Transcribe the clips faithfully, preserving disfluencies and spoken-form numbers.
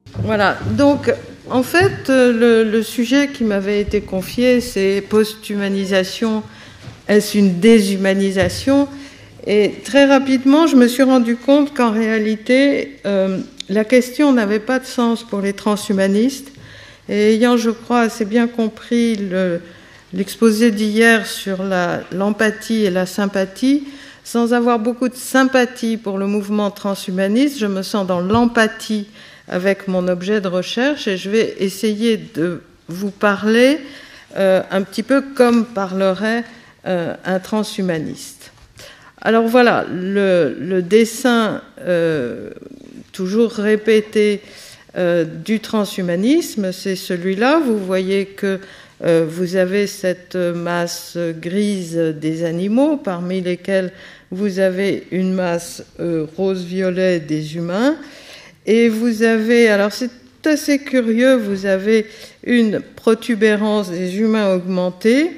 Voilà, donc en fait, le, le sujet qui m'avait été confié, c'est post-humanisation, est-ce une déshumanisation? Et très rapidement, je me suis rendu compte qu'en réalité, euh, la question n'avait pas de sens pour les transhumanistes. Et ayant, je crois, assez bien compris le, l'exposé d'hier sur la, l'empathie et la sympathie, sans avoir beaucoup de sympathie pour le mouvement transhumaniste, je me sens dans l'empathie avec mon objet de recherche et je vais essayer de vous parler euh, un petit peu comme parlerait euh, un transhumaniste. Alors voilà, le, le dessin euh, toujours répété euh, du transhumanisme, c'est celui-là. Vous voyez que euh, vous avez cette masse grise des animaux, parmi lesquels vous avez une masse euh, rose-violet des humains. Et vous avez, alors c'est assez curieux, vous avez une protubérance des humains augmentés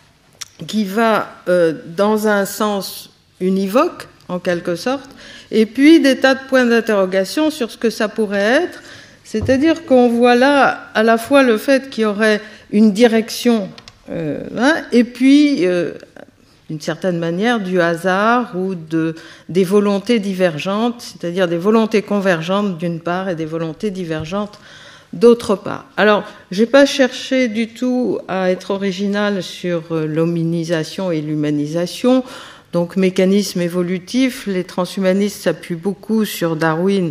qui va euh, dans un sens univoque, en quelque sorte, et puis des tas de points d'interrogation sur ce que ça pourrait être. C'est-à-dire qu'on voit là à la fois le fait qu'il y aurait une direction, euh, hein, et puis, euh, d'une certaine manière, du hasard ou de, des volontés divergentes, c'est-à-dire des volontés convergentes d'une part et des volontés divergentes d'autre part. Alors, je n'ai pas cherché du tout à être original sur l'hominisation et l'humanisation. Donc, mécanisme évolutif, les transhumanistes s'appuient beaucoup sur Darwin,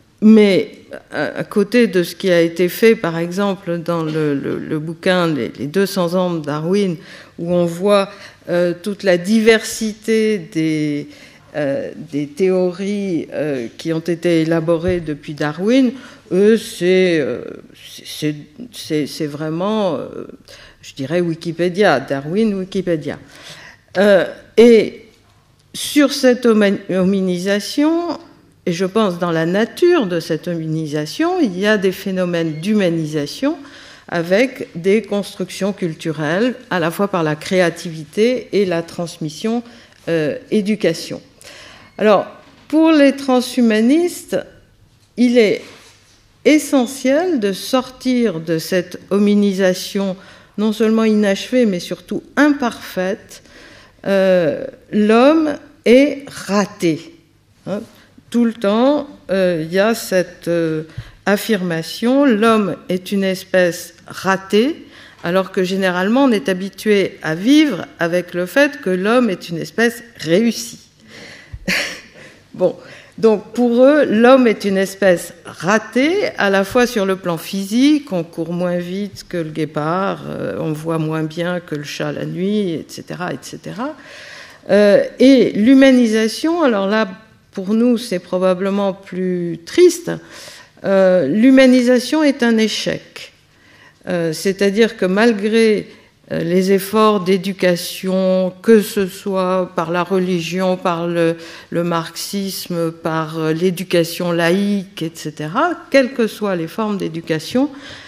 mais à côté de ce qui a été fait, par exemple, dans le, le, le bouquin les, les deux cents ans de Darwin, où on voit euh, toute la diversité des, euh, des théories euh, qui ont été élaborées depuis Darwin, eux, c'est, euh, c'est, c'est, c'est vraiment, euh, je dirais, Wikipédia, Darwin, Wikipédia. Euh, et sur cette hominisation, et je pense dans la nature de cette hominisation, il y a des phénomènes d'humanisation avec des constructions culturelles, à la fois par la créativité et la transmission euh, éducation. Alors, pour les transhumanistes, il est essentiel de sortir de cette hominisation non seulement inachevée, mais surtout imparfaite. Euh, l'homme est raté. Hein. Tout le temps, euh, il y a cette euh, affirmation, l'homme est une espèce ratée, alors que généralement on est habitué à vivre avec le fait que l'homme est une espèce réussie. Bon, donc pour eux, l'homme est une espèce ratée, à la fois sur le plan physique, on court moins vite que le guépard, euh, on voit moins bien que le chat la nuit, et cetera, et cetera. Euh, et l'humanisation, alors là, pour nous, c'est probablement plus triste. Euh, l'humanisation est un échec. Euh, c'est-à-dire que malgré euh, les efforts d'éducation, que ce soit par la religion, par le, le marxisme, par euh, l'éducation laïque, et cetera, quelles que soient les formes d'éducation,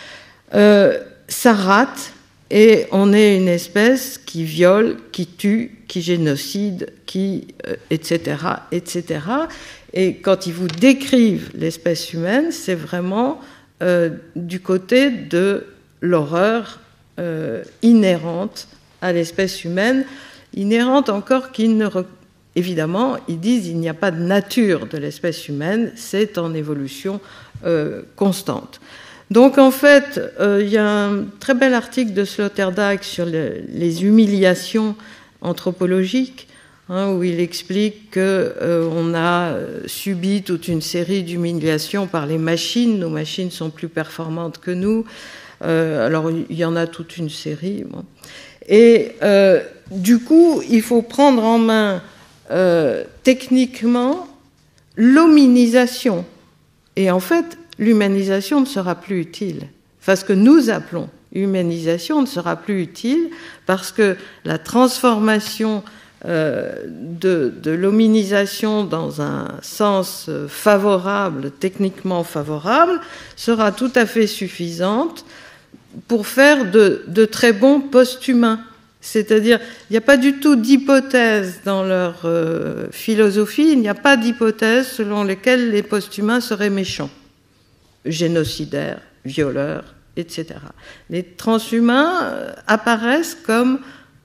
euh, ça rate et on est une espèce qui viole, qui tue, qui génocide, qui, euh, et cetera, et cetera. Et quand ils vous décrivent l'espèce humaine, c'est vraiment euh, du côté de l'horreur euh, inhérente à l'espèce humaine, inhérente encore qu'ils ne... Re... Évidemment, ils disent qu'il n'y a pas de nature de l'espèce humaine, c'est en évolution euh, constante. Donc en fait, euh, il y a un très bel article de Sloterdijk sur le, les humiliations anthropologiques, hein, où il explique qu'on euh, a subi toute une série d'humiliations par les machines. Nos machines sont plus performantes que nous. Euh, alors il y en a toute une série. Bon. Et euh, du coup, il faut prendre en main euh, techniquement l'hominisation. Et en fait, l'humanisation ne sera plus utile. Enfin, ce que nous appelons humanisation ne sera plus utile parce que la transformation euh, de, de l'hominisation dans un sens favorable, techniquement favorable, sera tout à fait suffisante pour faire de, de très bons post-humains. C'est-à-dire, il n'y a pas du tout d'hypothèse dans leur euh, philosophie, il n'y a pas d'hypothèse selon lesquelles les post-humains seraient méchants. génocidaires, violeurs, et cetera. Les transhumains apparaissent comme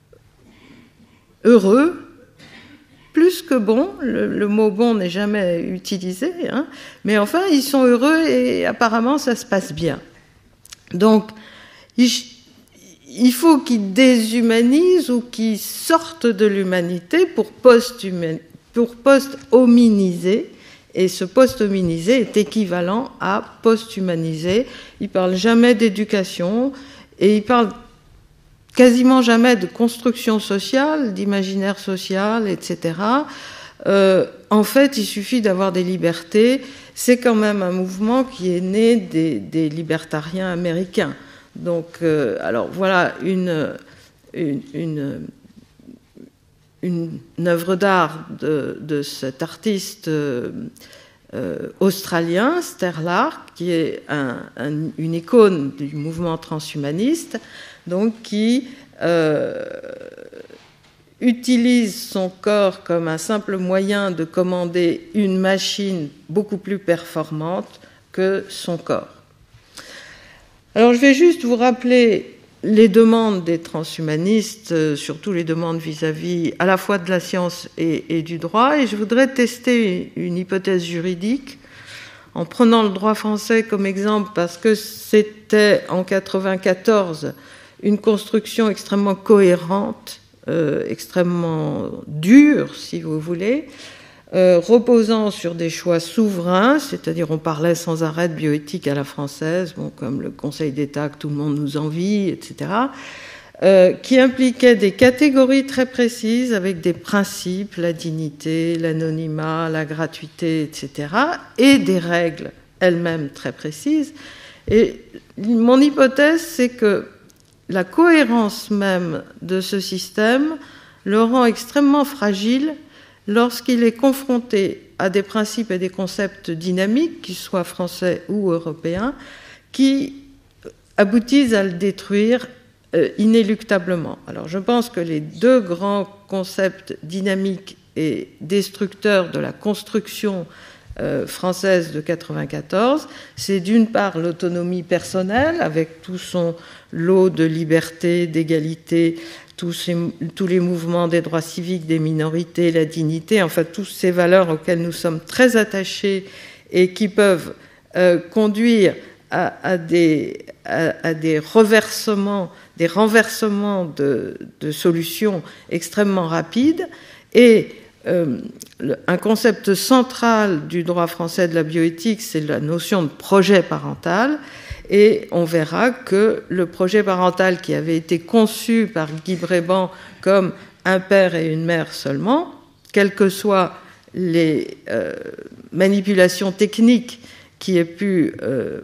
heureux, plus que bons. Le, le mot bon n'est jamais utilisé, hein, mais enfin, ils sont heureux et apparemment, ça se passe bien. Donc, il, il faut qu'ils déshumanisent ou qu'ils sortent de l'humanité pour post-humaniser, pour post-hominiser. Et ce post-hominisé est équivalent à post-humanisé. Il ne parle jamais d'éducation et il parle quasiment jamais de construction sociale, d'imaginaire social, et cetera. Euh, en fait, il suffit d'avoir des libertés. C'est quand même un mouvement qui est né des, des libertariens américains. Donc, euh, alors voilà une, une, une, une œuvre d'art de, de cet artiste euh, euh, australien, Sterlark, qui est un, un, une icône du mouvement transhumaniste, donc qui euh, utilise son corps comme un simple moyen de commander une machine beaucoup plus performante que son corps. Alors je vais juste vous rappeler les demandes des transhumanistes, euh, surtout les demandes vis-à-vis à la fois de la science et, et du droit, et je voudrais tester une hypothèse juridique en prenant le droit français comme exemple parce que c'était en quatre-vingt-quatorze une construction extrêmement cohérente, euh, extrêmement dure, si vous voulez, euh, reposant sur des choix souverains, c'est-à-dire on parlait sans arrêt de bioéthique à la française, bon, comme le Conseil d'État que tout le monde nous envie, et cetera, euh, qui impliquait des catégories très précises avec des principes, la dignité, l'anonymat, la gratuité, et cetera, et des règles elles-mêmes très précises. Et mon hypothèse, c'est que la cohérence même de ce système le rend extrêmement fragile lorsqu'il est confronté à des principes et des concepts dynamiques, qu'ils soient français ou européens, qui aboutissent à le détruire euh, inéluctablement. Alors je pense que les deux grands concepts dynamiques et destructeurs de la construction euh, française de quatre-vingt-quatorze, c'est d'une part l'autonomie personnelle, avec tout son lot de liberté, d'égalité, Tous, ces, tous les mouvements des droits civiques, des minorités, la dignité, enfin toutes ces valeurs auxquelles nous sommes très attachés et qui peuvent euh, conduire à, à, des, à, à des reversements, des renversements de, de solutions extrêmement rapides. Et euh, le, un concept central du droit français de la bioéthique, c'est la notion de projet parental. Et on verra que le projet parental qui avait été conçu par Guy Bréban comme un père et une mère seulement, quelles que soient les euh, manipulations techniques qui aient pu euh,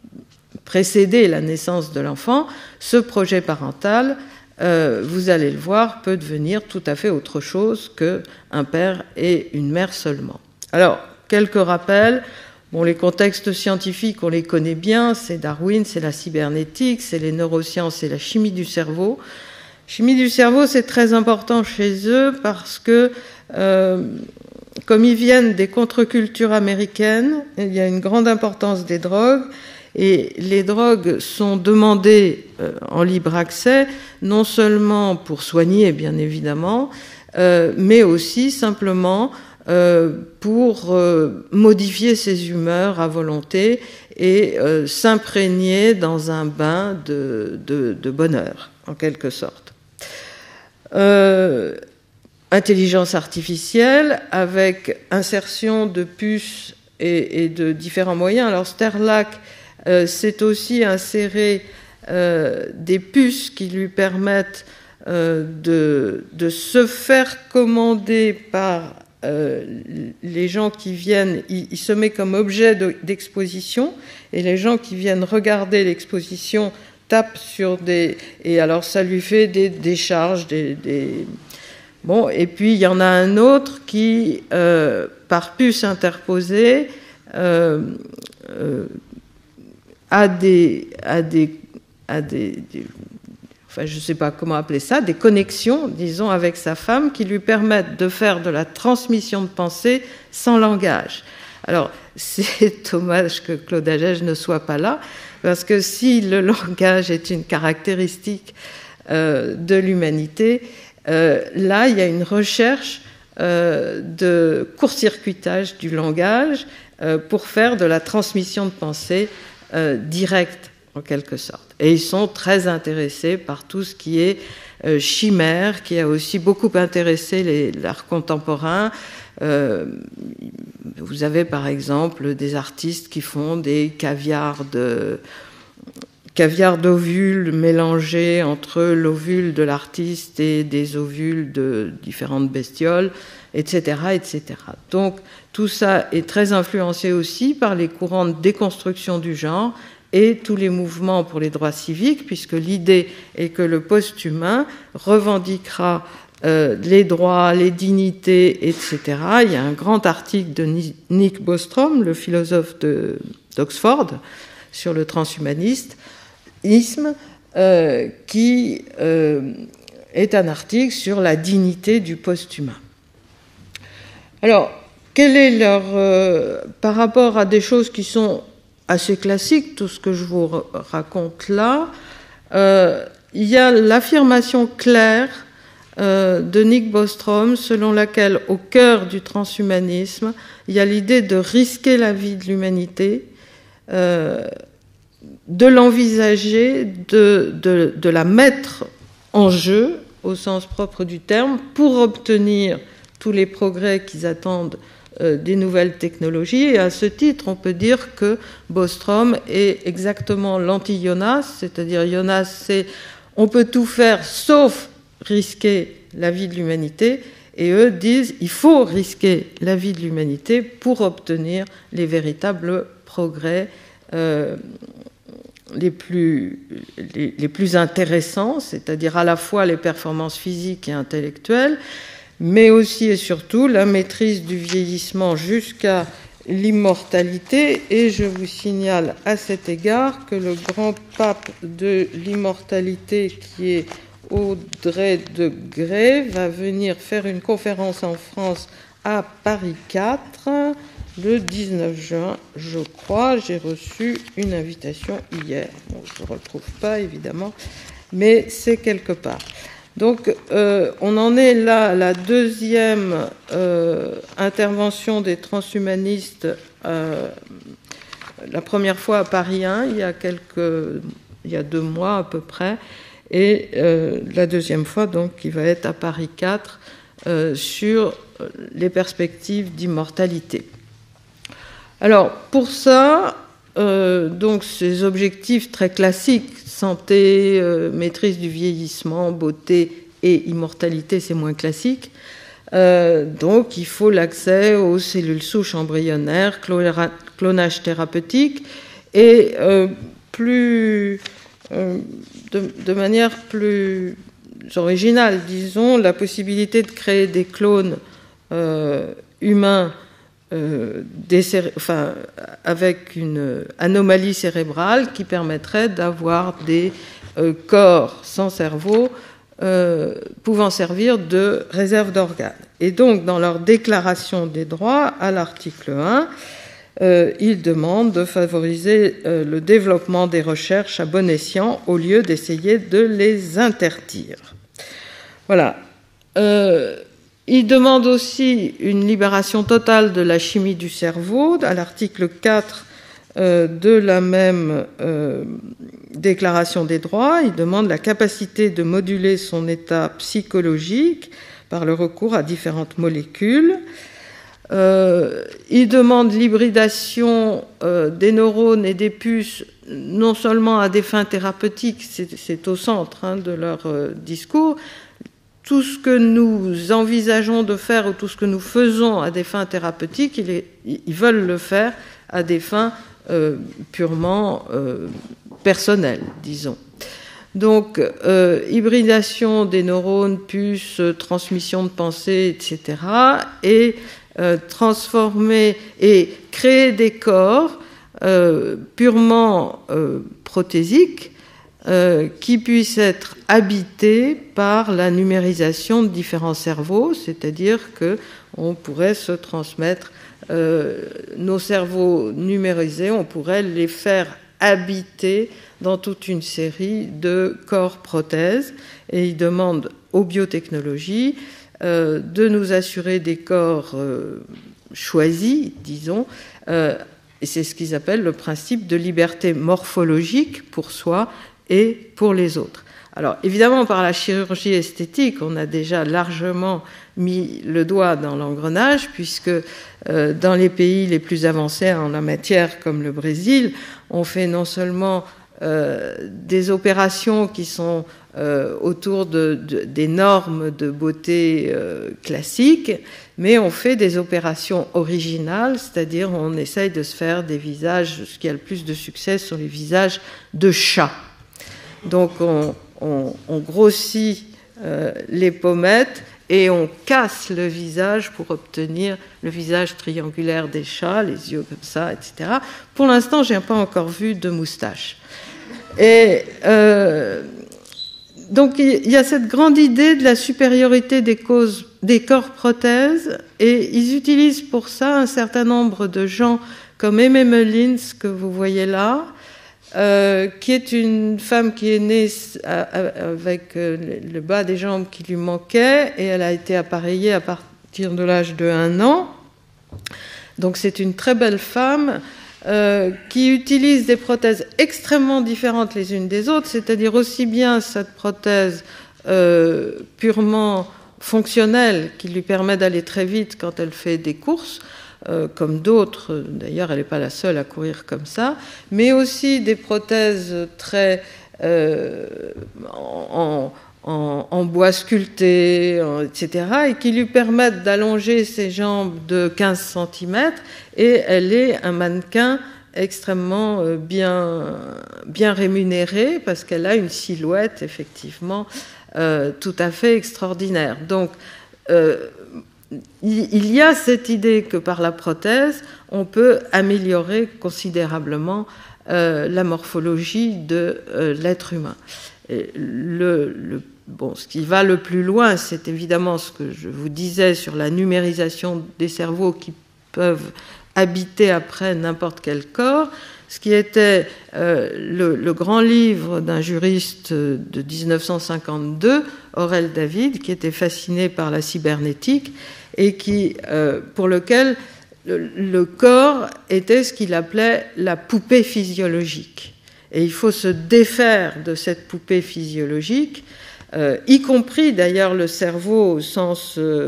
précéder la naissance de l'enfant, ce projet parental, euh, vous allez le voir, peut devenir tout à fait autre chose qu'un père et une mère seulement. Alors, quelques rappels. Bon, les contextes scientifiques, on les connaît bien, c'est Darwin, c'est la cybernétique, c'est les neurosciences, c'est la chimie du cerveau. Chimie du cerveau, c'est très important chez eux parce que, euh, comme ils viennent des contre-cultures américaines, il y a une grande importance des drogues, et les drogues sont demandées euh, en libre accès, non seulement pour soigner, bien évidemment, euh, mais aussi simplement Euh, pour euh, modifier ses humeurs à volonté et euh, s'imprégner dans un bain de, de, de bonheur, en quelque sorte. Euh, intelligence artificielle avec insertion de puces et, et de différents moyens. Alors Sterlark euh, s'est aussi inséré euh, des puces qui lui permettent euh, de, de se faire commander par Euh, les gens qui viennent, il, il se met comme objet de, d'exposition, et les gens qui viennent regarder l'exposition tapent sur des... Et alors ça lui fait des décharges, des, des... Bon, et puis il y en a un autre qui, euh, par puce interposée, euh, euh, a des... A des, a des, des enfin je ne sais pas comment appeler ça, des connexions, disons, avec sa femme qui lui permettent de faire de la transmission de pensée sans langage. Alors, c'est dommage que Claude Agege ne soit pas là, parce que si le langage est une caractéristique euh, de l'humanité, euh, là, il y a une recherche euh, de court-circuitage du langage euh, pour faire de la transmission de pensée euh, directe, en quelque sorte. Et ils sont très intéressés par tout ce qui est euh, chimère, qui a aussi beaucoup intéressé les, l'art contemporain. Euh, vous avez par exemple des artistes qui font des caviars de caviar d'ovules mélangés entre l'ovule de l'artiste et des ovules de différentes bestioles, et cetera, et cetera. Donc tout ça est très influencé aussi par les courants de déconstruction du genre et tous les mouvements pour les droits civiques, puisque l'idée est que le post-humain revendiquera euh, les droits, les dignités, et cetera. Il y a un grand article de Nick Bostrom, le philosophe de, d'Oxford, sur le transhumanisme, euh, qui euh, est un article sur la dignité du post-humain. Alors, quel est leur... Euh, par rapport à des choses qui sont assez classique, tout ce que je vous raconte là, euh, il y a l'affirmation claire euh, de Nick Bostrom selon laquelle au cœur du transhumanisme, il y a l'idée de risquer la vie de l'humanité, euh, de l'envisager, de, de, de la mettre en jeu au sens propre du terme pour obtenir tous les progrès qu'ils attendent des nouvelles technologies, et à ce titre, on peut dire que Bostrom est exactement l'anti-Jonas, c'est-à-dire Jonas, c'est on peut tout faire sauf risquer la vie de l'humanité, et eux disent il faut risquer la vie de l'humanité pour obtenir les véritables progrès euh, les plus, les, les plus intéressants, c'est-à-dire à la fois les performances physiques et intellectuelles, mais aussi et surtout la maîtrise du vieillissement jusqu'à l'immortalité. Et je vous signale à cet égard que le grand pape de l'immortalité, qui est Audrey de Grey, va venir faire une conférence en France à Paris quatre le dix-neuf juin, je crois. J'ai reçu une invitation hier. Bon, je ne retrouve pas, évidemment, mais c'est quelque part. Donc, euh, on en est là à la deuxième euh, intervention des transhumanistes, euh, la première fois à Paris un, il y a quelques, il y a deux mois à peu près, et euh, la deuxième fois, donc, qui va être à Paris quatre, euh, sur les perspectives d'immortalité. Alors, pour ça, euh, donc, ces objectifs très classiques, santé, euh, maîtrise du vieillissement, beauté et immortalité, c'est moins classique. Euh, donc, il faut l'accès aux cellules souches embryonnaires, clonage thérapeutique, et euh, plus, euh, de, de manière plus originale, disons, la possibilité de créer des clones euh, humains Euh, des céré- enfin, avec une anomalie cérébrale qui permettrait d'avoir des euh, corps sans cerveau euh, pouvant servir de réserve d'organes. Et donc, dans leur déclaration des droits, à l'article un, euh, ils demandent de favoriser euh, le développement des recherches à bon escient au lieu d'essayer de les interdire. Voilà. Euh, Il demande aussi une libération totale de la chimie du cerveau, à l'article quatre euh, de la même euh, déclaration des droits. Il demande la capacité de moduler son état psychologique par le recours à différentes molécules. Euh, il demande l'hybridation euh, des neurones et des puces, non seulement à des fins thérapeutiques, c'est, c'est au centre hein, de leur euh, discours. Tout ce que nous envisageons de faire ou tout ce que nous faisons à des fins thérapeutiques, ils, ils veulent le faire à des fins euh, purement euh, personnelles, disons. Donc, euh, hybridation des neurones, puces, transmission de pensée, et cetera, et euh, transformer et créer des corps euh, purement euh, prothésiques, euh, qui puisse être habité par la numérisation de différents cerveaux, c'est-à-dire qu'on pourrait se transmettre euh, nos cerveaux numérisés, on pourrait les faire habiter dans toute une série de corps prothèses, et il demande aux biotechnologies euh, de nous assurer des corps euh, choisis, disons, euh, et c'est ce qu'ils appellent le principe de liberté morphologique pour soi et pour les autres. Alors évidemment, par la chirurgie esthétique, on a déjà largement mis le doigt dans l'engrenage, puisque euh, dans les pays les plus avancés en la matière, comme le Brésil, on fait non seulement euh, des opérations qui sont euh, autour de, de, des normes de beauté euh, classiques, mais on fait des opérations originales, c'est-à-dire on essaye de se faire des visages, ce qui a le plus de succès sur les visages de chats. Donc on, on, on grossit euh, les pommettes et on casse le visage pour obtenir le visage triangulaire des chats, les yeux comme ça, et cetera. Pour l'instant, je n'ai pas encore vu de moustache. Et euh, donc il y a cette grande idée de la supériorité des, causes, des corps prothèses, et ils utilisent pour ça un certain nombre de gens comme Aimee Mullins, que vous voyez là, Euh, qui est une femme qui est née avec le bas des jambes qui lui manquait, et elle a été appareillée à partir de l'âge de un an. Donc c'est une très belle femme euh, qui utilise des prothèses extrêmement différentes les unes des autres, c'est-à-dire aussi bien cette prothèse euh, purement fonctionnelle qui lui permet d'aller très vite quand elle fait des courses, Euh, comme d'autres, d'ailleurs elle n'est pas la seule à courir comme ça, mais aussi des prothèses très euh, en, en, en bois sculpté, en, et cetera, et qui lui permettent d'allonger ses jambes de quinze centimètres, et elle est un mannequin extrêmement bien, bien rémunéré, parce qu'elle a une silhouette effectivement euh, tout à fait extraordinaire. Donc euh, il y a cette idée que par la prothèse, on peut améliorer considérablement euh, la morphologie de euh, l'être humain. Et le, le, bon, ce qui va le plus loin, c'est évidemment ce que je vous disais sur la numérisation des cerveaux qui peuvent habiter après n'importe quel corps. Ce qui était euh, le, le grand livre d'un juriste de dix-neuf cent cinquante-deux, Aurel David, qui était fasciné par la cybernétique et qui, euh, pour lequel le, le corps était ce qu'il appelait la poupée physiologique. Et il faut se défaire de cette poupée physiologique, euh, y compris d'ailleurs le cerveau au sens... Euh,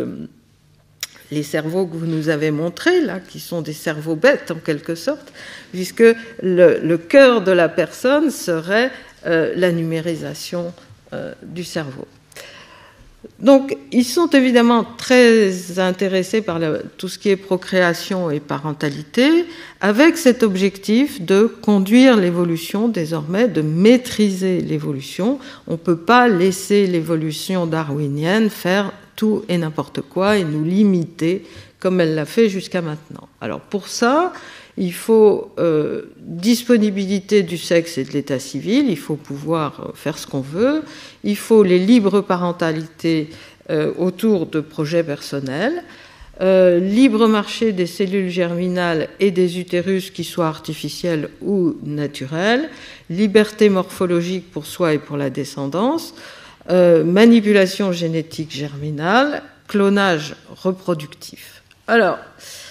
les cerveaux que vous nous avez montrés, là, qui sont des cerveaux bêtes en quelque sorte, puisque le, le cœur de la personne serait euh, la numérisation euh, du cerveau. Donc, ils sont évidemment très intéressés par la, tout ce qui est procréation et parentalité, avec cet objectif de conduire l'évolution désormais, de maîtriser l'évolution. On ne peut pas laisser l'évolution darwinienne faire tout et n'importe quoi et nous limiter comme elle l'a fait jusqu'à maintenant. Alors pour ça, il faut euh, disponibilité du sexe et de l'état civil, il faut pouvoir faire ce qu'on veut, il faut les libres parentalités euh, autour de projets personnels, euh, libre marché des cellules germinales et des utérus qui soient artificiels ou naturels, liberté morphologique pour soi et pour la descendance, Euh, manipulation génétique germinale, clonage reproductif. Alors,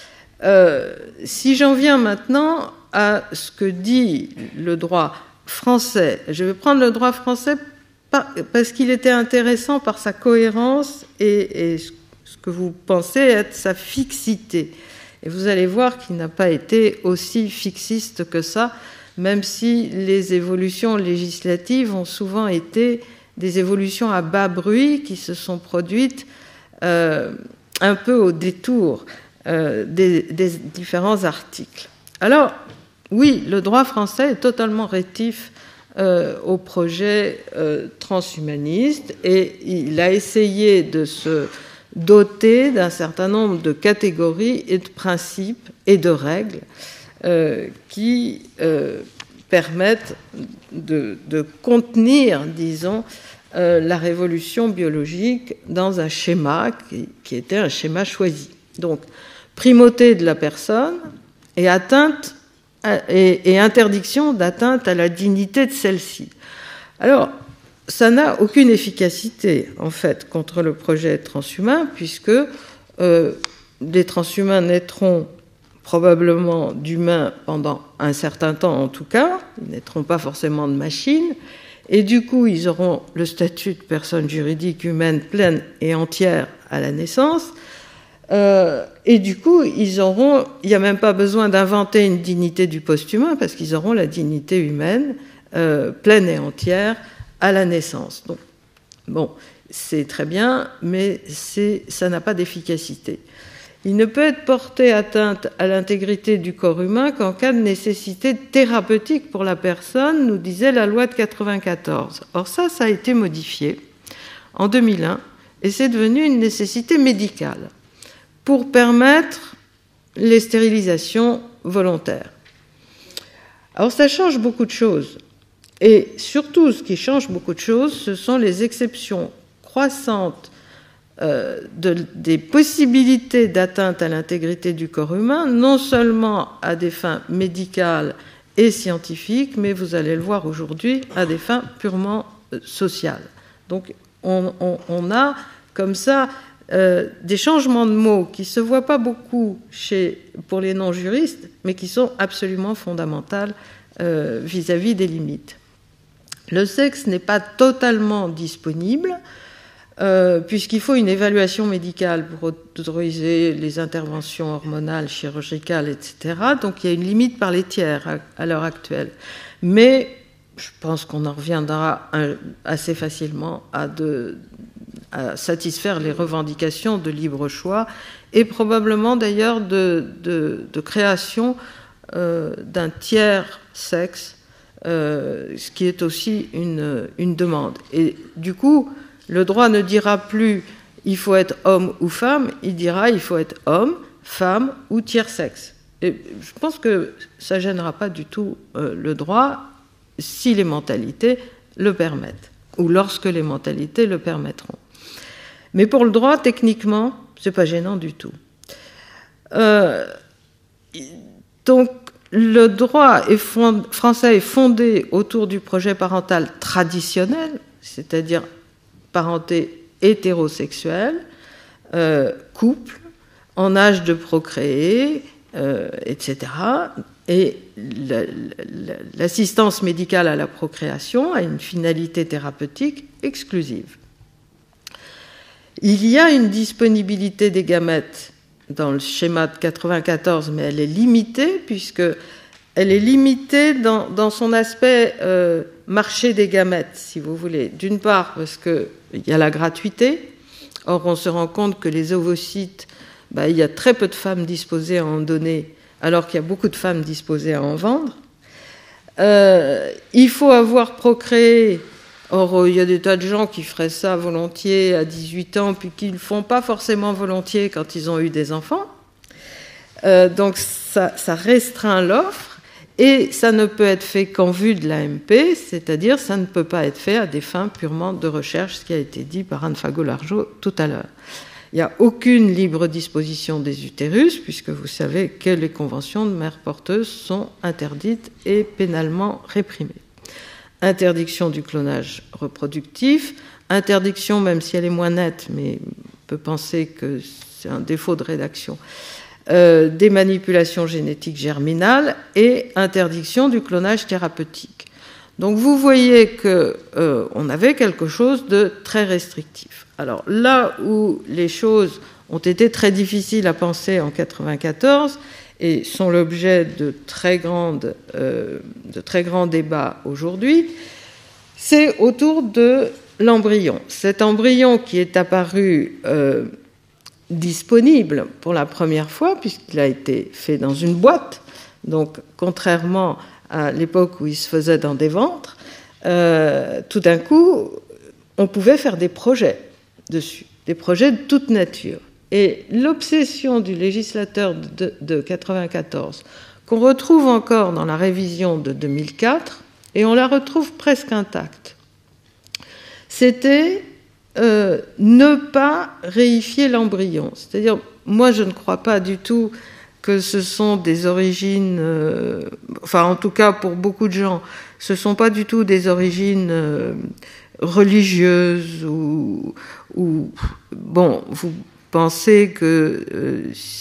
euh, si j'en viens maintenant à ce que dit le droit français, je vais prendre le droit français parce qu'il était intéressant par sa cohérence et, et ce que vous pensez être sa fixité. Et vous allez voir qu'il n'a pas été aussi fixiste que ça, même si les évolutions législatives ont souvent été des évolutions à bas bruit qui se sont produites euh, un peu au détour euh, des, des différents articles. Alors, oui, le droit français est totalement rétif euh, au projet euh, transhumaniste et il a essayé de se doter d'un certain nombre de catégories et de principes et de règles euh, qui euh, permettent de, de contenir, disons, euh, la révolution biologique dans un schéma qui, qui était un schéma choisi. Donc, primauté de la personne et atteinte à, et, et interdiction d'atteinte à la dignité de celle-ci. Alors, ça n'a aucune efficacité, en fait, contre le projet transhumain, puisque euh, les transhumains naîtront probablement d'humains pendant un certain temps, en tout cas. Ils naîtront pas forcément de machines. Et du coup, ils auront le statut de personne juridique humaine pleine et entière à la naissance. Euh, et du coup, ils auront, il n'y a même pas besoin d'inventer une dignité du post-humain, parce qu'ils auront la dignité humaine euh, pleine et entière à la naissance. Donc, bon, c'est très bien, mais c'est, ça n'a pas d'efficacité. Il ne peut être porté atteinte à l'intégrité du corps humain qu'en cas de nécessité thérapeutique pour la personne, nous disait la loi de quatre-vingt-quatorze. Or ça, ça a été modifié en deux mille un, et c'est devenu une nécessité médicale pour permettre les stérilisations volontaires. Alors ça change beaucoup de choses. Et surtout, ce qui change beaucoup de choses, ce sont les exceptions croissantes euh, de, des possibilités d'atteinte à l'intégrité du corps humain, non seulement à des fins médicales et scientifiques, mais vous allez le voir aujourd'hui, à des fins purement euh, sociales. Donc, on, on, on a comme ça euh, des changements de mots qui ne se voient pas beaucoup chez, pour les non-juristes, mais qui sont absolument fondamentales euh, vis-à-vis des limites. Le sexe n'est pas totalement disponible, euh, puisqu'il faut une évaluation médicale pour autoriser les interventions hormonales, chirurgicales, et cetera. Donc il y a une limite par les tiers à, à l'heure actuelle. Mais je pense qu'on en reviendra un, assez facilement à, de, à satisfaire les revendications de libre choix et probablement d'ailleurs de, de, de création euh, d'un tiers sexe, Euh, ce qui est aussi une, une demande. Et du coup, le droit ne dira plus il faut être homme ou femme, il dira il faut être homme, femme ou tiers-sexe. Et je pense que ça ne gênera pas du tout euh, le droit si les mentalités le permettent, ou lorsque les mentalités le permettront. Mais pour le droit, techniquement, ce n'est pas gênant du tout. Euh, donc, le droit est fond, français est fondé autour du projet parental traditionnel, c'est-à-dire parenté hétérosexuelle, euh, couple, en âge de procréer, euh, et cetera. Et la, la, l'assistance médicale à la procréation a une finalité thérapeutique exclusive. Il y a une disponibilité des gamètes dans le schéma de quatre-vingt-quatorze, mais elle est limitée, puisqu'elle est limitée dans, dans son aspect euh, marché des gamètes, si vous voulez. D'une part, parce qu'il y a la gratuité. Or, on se rend compte que les ovocytes, bah, il y a très peu de femmes disposées à en donner, alors qu'il y a beaucoup de femmes disposées à en vendre. Euh, il faut avoir procréé. Or, il y a des tas de gens qui feraient ça volontiers à dix-huit ans, puis qui ne le font pas forcément volontiers quand ils ont eu des enfants. Euh, donc, ça, ça restreint l'offre, et ça ne peut être fait qu'en vue de l'A M P, c'est-à-dire ça ne peut pas être fait à des fins purement de recherche, ce qui a été dit par Anne Fagot-Largeau tout à l'heure. Il n'y a aucune libre disposition des utérus, puisque vous savez que les conventions de mères porteuses sont interdites et pénalement réprimées. Interdiction du clonage reproductif, interdiction, même si elle est moins nette, mais on peut penser que c'est un défaut de rédaction, euh, des manipulations génétiques germinales et interdiction du clonage thérapeutique. Donc vous voyez qu'on euh, avait quelque chose de très restrictif. Alors là où les choses ont été très difficiles à penser en quatre-vingt-quatorze, et sont l'objet de très, grandes, euh, de très grands débats aujourd'hui, c'est autour de l'embryon. Cet embryon qui est apparu euh, disponible pour la première fois, puisqu'il a été fait dans une boîte, donc contrairement à l'époque où il se faisait dans des ventres, euh, tout d'un coup, on pouvait faire des projets dessus, des projets de toute nature. Et l'obsession du législateur de, de quatre-vingt-quatorze qu'on retrouve encore dans la révision de deux mille quatre, et on la retrouve presque intacte. C'était euh, ne pas réifier l'embryon. C'est-à-dire, moi je ne crois pas du tout que ce sont des origines, euh, enfin en tout cas pour beaucoup de gens, ce ne sont pas du tout des origines euh, religieuses ou, ou, bon, vous pensez que euh,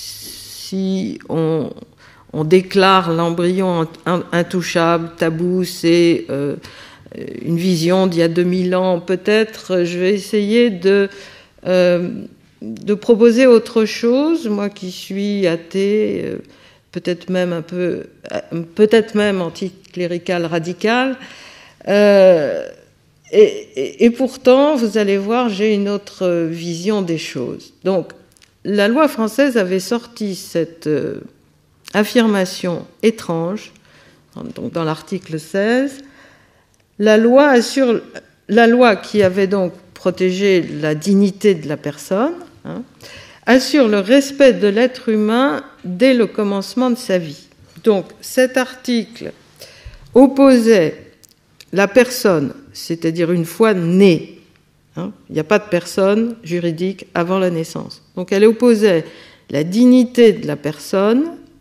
si on, on déclare l'embryon intouchable, tabou, c'est euh, une vision d'il y a deux mille ans, peut-être je vais essayer de... Euh, de proposer autre chose, moi qui suis athée, euh, peut-être même un peu, euh, peut-être même anticlérical radical, euh, et, et, et pourtant, vous allez voir, j'ai une autre vision des choses. Donc, la loi française avait sorti cette euh, affirmation étrange, donc dans l'article seize, la loi assure, la loi qui avait donc protégé la dignité de la personne, hein, assure le respect de l'être humain dès le commencement de sa vie. Donc cet article opposait la personne, c'est-à-dire une fois née, hein, il n'y a pas de personne juridique avant la naissance, donc elle opposait la dignité de la personne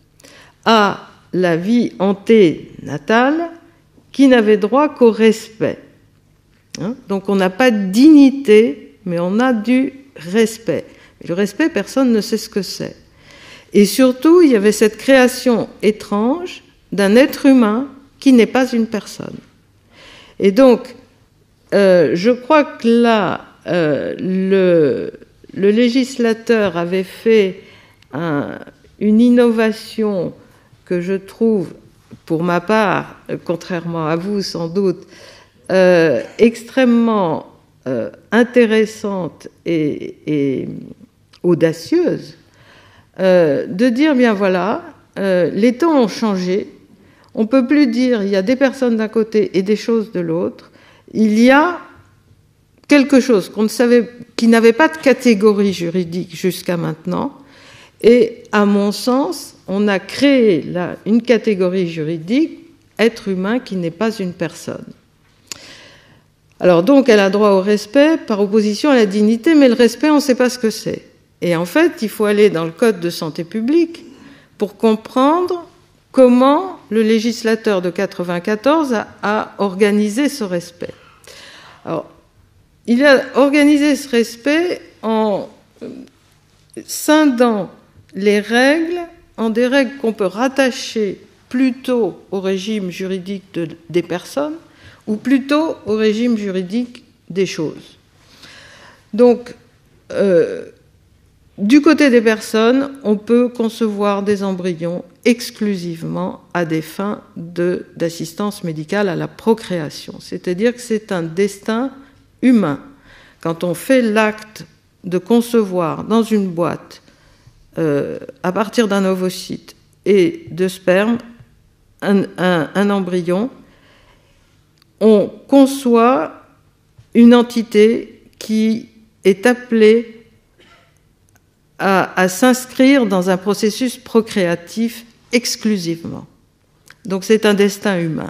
à la vie anténatale qui n'avait droit qu'au respect. Hein, donc on n'a pas de dignité, mais on a du respect. Et le respect, personne ne sait ce que c'est. Et surtout, il y avait cette création étrange d'un être humain qui n'est pas une personne. Et donc, euh, je crois que là, euh, le, le législateur avait fait un, une innovation que je trouve, pour ma part, contrairement à vous sans doute, Euh, extrêmement euh, intéressante et, et audacieuse, euh, de dire, bien voilà, euh, les temps ont changé, on ne peut plus dire il y a des personnes d'un côté et des choses de l'autre, il y a quelque chose qu'on ne savait, qui n'avait pas de catégorie juridique jusqu'à maintenant, et à mon sens, on a créé là une catégorie juridique, être humain qui n'est pas une personne. Alors donc, elle a droit au respect par opposition à la dignité, mais le respect, on ne sait pas ce que c'est. Et en fait, il faut aller dans le Code de santé publique pour comprendre comment le législateur de quatre-vingt-quatorze a, a organisé ce respect. Alors, il a organisé ce respect en scindant les règles en des règles qu'on peut rattacher plutôt au régime juridique de, des personnes, ou plutôt au régime juridique des choses. Donc, euh, du côté des personnes, on peut concevoir des embryons exclusivement à des fins de, d'assistance médicale à la procréation. C'est-à-dire que c'est un destin humain. Quand on fait l'acte de concevoir dans une boîte, euh, à partir d'un ovocyte et de sperme, un, un, un embryon, on conçoit une entité qui est appelée à, à s'inscrire dans un processus procréatif exclusivement. Donc c'est un destin humain.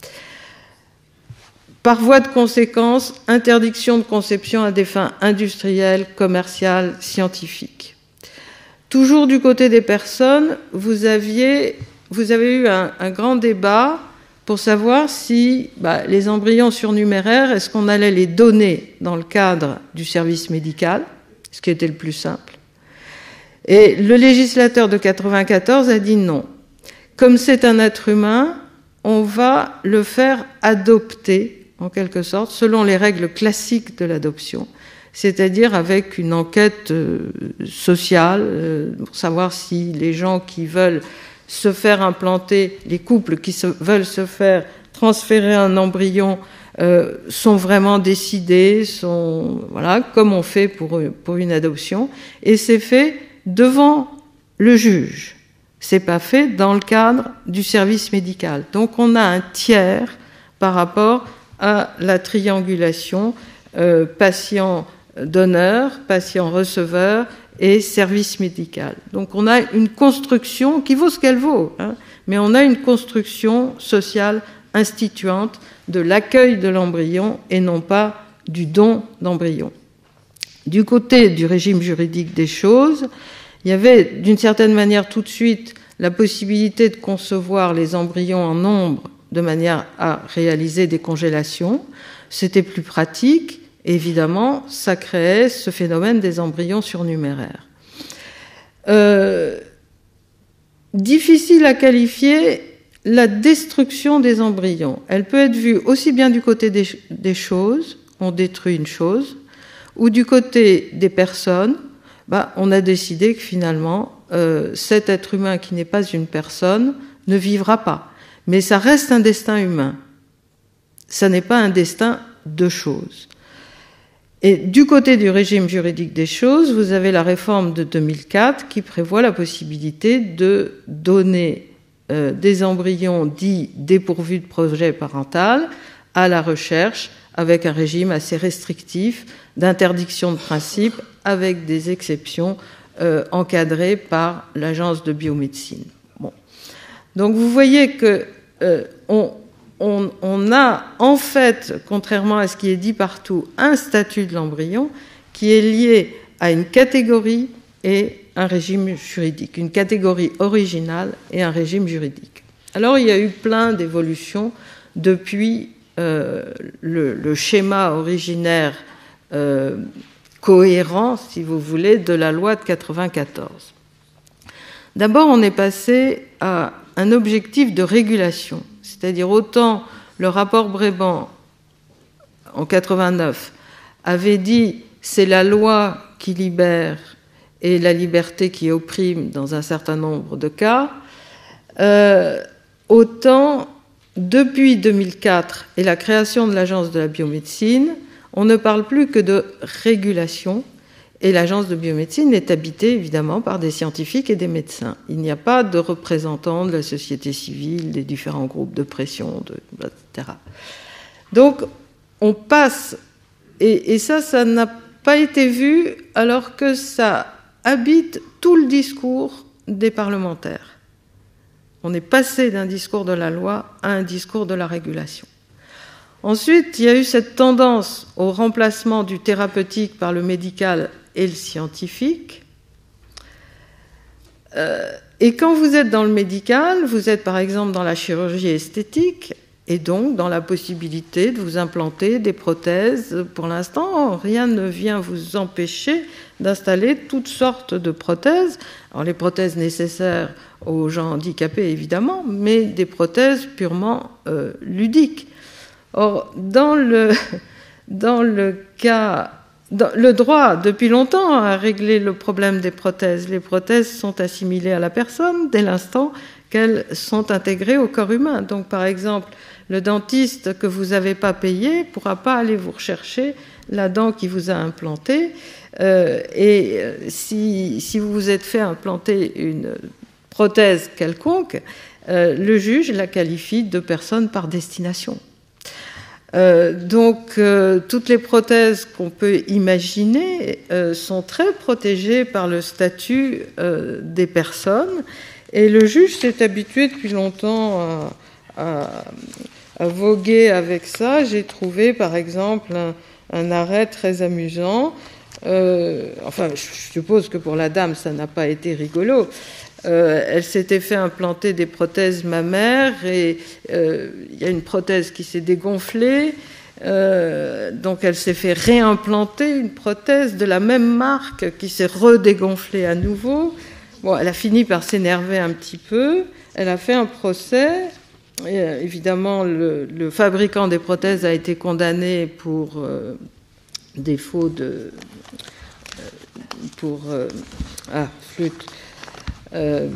Par voie de conséquence, interdiction de conception à des fins industrielles, commerciales, scientifiques. Toujours du côté des personnes, vous, aviez, vous avez eu un, un grand débat pour savoir si bah, les embryons surnuméraires, est-ce qu'on allait les donner dans le cadre du service médical, ce qui était le plus simple. Et le législateur de quatre-vingt-quatorze a dit non. Comme c'est un être humain, on va le faire adopter, en quelque sorte, selon les règles classiques de l'adoption, c'est-à-dire avec une enquête euh, sociale, euh, pour savoir si les gens qui veulent se faire implanter, les couples qui se, veulent se faire transférer un embryon euh, sont vraiment décidés, sont voilà comme on fait pour pour une adoption, et c'est fait devant le juge. C'est pas fait dans le cadre du service médical. Donc on a un tiers par rapport à la triangulation euh, patient-donneur, patient-receveur et service médical. Donc on a une construction qui vaut ce qu'elle vaut, hein, mais on a une construction sociale instituante de l'accueil de l'embryon et non pas du don d'embryon. Du côté du régime juridique des choses, il y avait d'une certaine manière tout de suite la possibilité de concevoir les embryons en nombre de manière à réaliser des congélations. C'était plus pratique. Évidemment, ça créait ce phénomène des embryons surnuméraires. Euh, difficile à qualifier la destruction des embryons. Elle peut être vue aussi bien du côté des, des choses, on détruit une chose, ou du côté des personnes, bah, on a décidé que finalement, euh, cet être humain qui n'est pas une personne ne vivra pas. Mais ça reste un destin humain. Ça n'est pas un destin de choses. Et du côté du régime juridique des choses, vous avez la réforme de deux mille quatre qui prévoit la possibilité de donner euh, des embryons dits dépourvus de projet parental à la recherche avec un régime assez restrictif d'interdiction de principe avec des exceptions euh, encadrées par l'Agence de biomédecine. Bon. Donc vous voyez que euh, on, on, on a en fait, contrairement à ce qui est dit partout, un statut de l'embryon qui est lié à une catégorie et un régime juridique, une catégorie originale et un régime juridique. Alors il y a eu plein d'évolutions depuis euh, le, le schéma originaire euh, cohérent, si vous voulez, de la loi de quatre-vingt-quatorze. D'abord, on est passé à un objectif de régulation, c'est-à-dire autant le rapport Brébant en quatre-vingt-neuf avait dit c'est la loi qui libère et la liberté qui opprime dans un certain nombre de cas, euh, autant depuis deux mille quatre et la création de l'Agence de la biomédecine, on ne parle plus que de régulation. Et l'Agence de biomédecine est habitée évidemment par des scientifiques et des médecins. Il n'y a pas de représentants de la société civile, des différents groupes de pression, de, et cetera. Donc on passe, et, et ça, ça n'a pas été vu alors que ça habite tout le discours des parlementaires. On est passé d'un discours de la loi à un discours de la régulation. Ensuite, il y a eu cette tendance au remplacement du thérapeutique par le médical et le scientifique. Euh, et quand vous êtes dans le médical, vous êtes par exemple dans la chirurgie esthétique et donc dans la possibilité de vous implanter des prothèses. Pour l'instant, rien ne vient vous empêcher d'installer toutes sortes de prothèses. Alors les prothèses nécessaires aux gens handicapés, évidemment, mais des prothèses purement euh, ludiques. Or, dans le, dans le cas... Dans le droit, depuis longtemps, a réglé le problème des prothèses. Les prothèses sont assimilées à la personne dès l'instant qu'elles sont intégrées au corps humain. Donc, par exemple, le dentiste que vous n'avez pas payé ne pourra pas aller vous rechercher la dent qui vous a implantée. Euh, et si, si vous vous êtes fait implanter une prothèse quelconque, euh, le juge la qualifie de personne par destination. Euh, donc, euh, toutes les prothèses qu'on peut imaginer euh, sont très protégées par le statut euh, des personnes. Et le juge s'est habitué depuis longtemps à, à, à voguer avec ça. J'ai trouvé, par exemple, un, un arrêt très amusant. Euh, enfin, je suppose que pour la dame, ça n'a pas été rigolo. Euh, elle s'était fait implanter des prothèses mammaires et euh, il y a une prothèse qui s'est dégonflée, euh, donc elle s'est fait réimplanter une prothèse de la même marque qui s'est redégonflée à nouveau. Bon, elle a fini par s'énerver un petit peu, elle a fait un procès. Et, euh, évidemment, le, le fabricant des prothèses a été condamné pour euh, défaut de... Euh, pour... Euh, ah, flûte. Euh,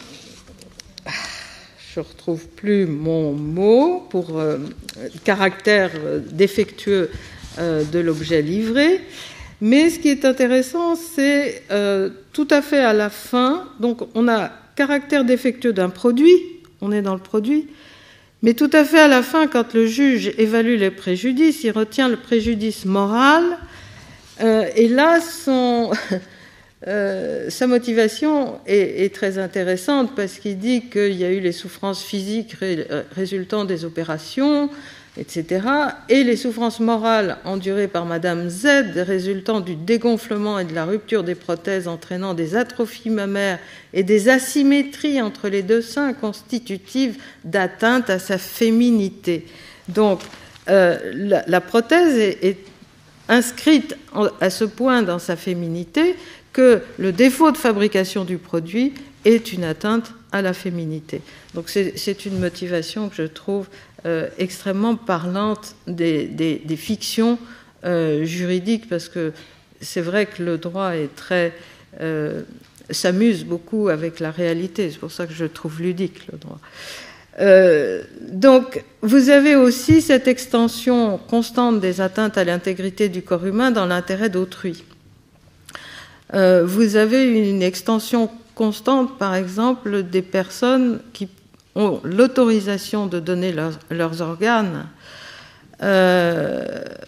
je ne retrouve plus mon mot pour euh, caractère défectueux euh, de l'objet livré. Mais ce qui est intéressant, c'est euh, tout à fait à la fin, donc on a caractère défectueux d'un produit, on est dans le produit, mais tout à fait à la fin, quand le juge évalue les préjudices, il retient le préjudice moral, euh, et là, son... euh, sa motivation est, est très intéressante parce qu'il dit qu'il y a eu les souffrances physiques ré, résultant des opérations, et cetera, et les souffrances morales endurées par Madame Z résultant du dégonflement et de la rupture des prothèses entraînant des atrophies mammaires et des asymétries entre les deux seins constitutives d'atteinte à sa féminité. Donc, euh, la, la prothèse est, est inscrite en, à ce point dans sa féminité que le défaut de fabrication du produit est une atteinte à la féminité. Donc c'est, c'est une motivation que je trouve euh, extrêmement parlante des, des, des fictions euh, juridiques, parce que c'est vrai que le droit est très euh, s'amuse beaucoup avec la réalité. C'est pour ça que je trouve ludique le droit. Euh, donc, vous avez aussi cette extension constante des atteintes à l'intégrité du corps humain dans l'intérêt d'autrui. Euh, vous avez une extension constante, par exemple, des personnes qui ont l'autorisation de donner leurs, leurs organes. Euh,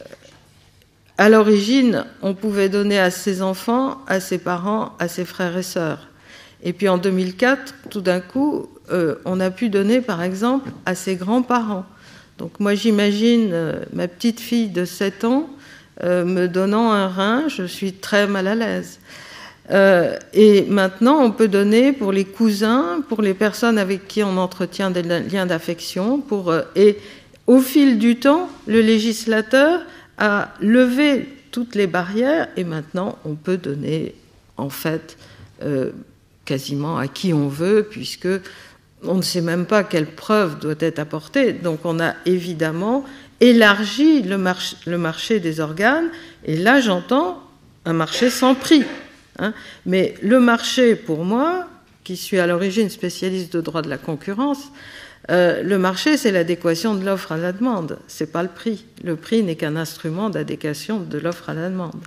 à l'origine, on pouvait donner à ses enfants, à ses parents, à ses frères et sœurs. Et puis en deux mille quatre, tout d'un coup, euh, on a pu donner, par exemple, à ses grands-parents. Donc moi, j'imagine euh, ma petite fille de sept ans euh, me donnant un rein, je suis très mal à l'aise. Euh, et maintenant, on peut donner pour les cousins, pour les personnes avec qui on entretient des liens d'affection. Pour, euh, et au fil du temps, le législateur a levé toutes les barrières et maintenant, on peut donner, en fait, euh, quasiment à qui on veut, puisque on ne sait même pas quelle preuve doit être apportée. Donc on a évidemment élargi le, marché, le marché des organes, et là j'entends un marché sans prix. Hein. Mais le marché, pour moi, qui suis à l'origine spécialiste de droit de la concurrence, euh, le marché, c'est l'adéquation de l'offre à la demande, c'est pas le prix. Le prix n'est qu'un instrument d'adéquation de l'offre à la demande.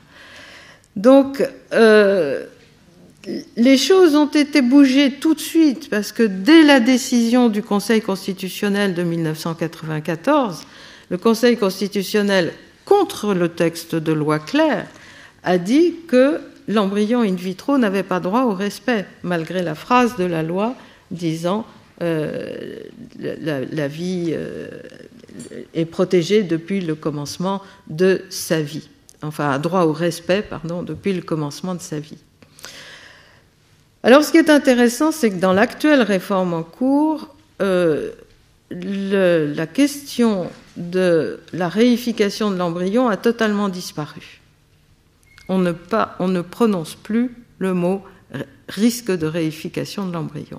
Donc, euh, les choses ont été bougées tout de suite, parce que dès la décision du Conseil constitutionnel de mille neuf cent quatre-vingt-quatorze, le Conseil constitutionnel, contre le texte de loi Claire, a dit que l'embryon in vitro n'avait pas droit au respect, malgré la phrase de la loi disant euh, la, la vie euh, est protégée depuis le commencement de sa vie. Enfin, a droit au respect, pardon, depuis le commencement de sa vie. Alors, ce qui est intéressant, c'est que dans l'actuelle réforme en cours, euh, le, la question de la réification de l'embryon a totalement disparu. On ne, pas, on ne prononce plus le mot risque de réification de l'embryon.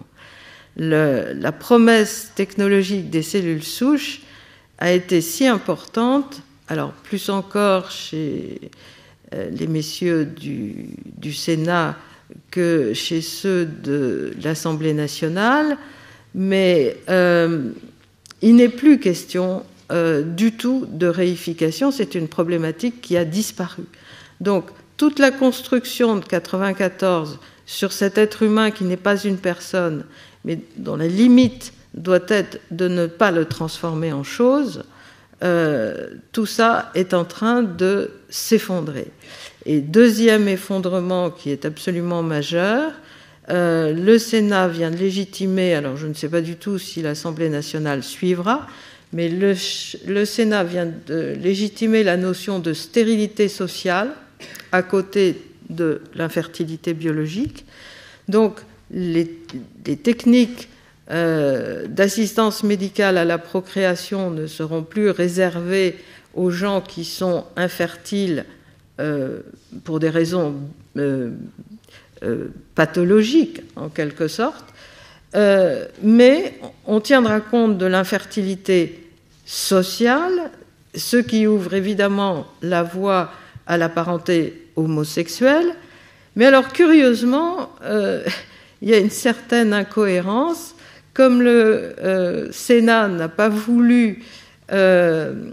Le, la promesse technologique des cellules souches a été si importante, alors plus encore chez euh, les messieurs du, du Sénat que chez ceux de l'Assemblée nationale, mais euh, il n'est plus question euh, du tout de réification, c'est une problématique qui a disparu. Donc, toute la construction de quatre-vingt-quatorze sur cet être humain qui n'est pas une personne, mais dont la limite doit être de ne pas le transformer en chose, euh, tout ça est en train de s'effondrer. Et deuxième effondrement qui est absolument majeur, euh, le Sénat vient de légitimer, alors je ne sais pas du tout si l'Assemblée nationale suivra, mais le, le Sénat vient de légitimer la notion de stérilité sociale à côté de l'infertilité biologique. Donc, les, les techniques euh, d'assistance médicale à la procréation ne seront plus réservées aux gens qui sont infertiles euh, pour des raisons euh, euh, pathologiques, en quelque sorte, euh, mais on tiendra compte de l'infertilité sociale, ce qui ouvre évidemment la voie à la parenté homosexuelle. Mais alors, curieusement, euh, il y a une certaine incohérence. Comme le euh, Sénat n'a pas voulu euh,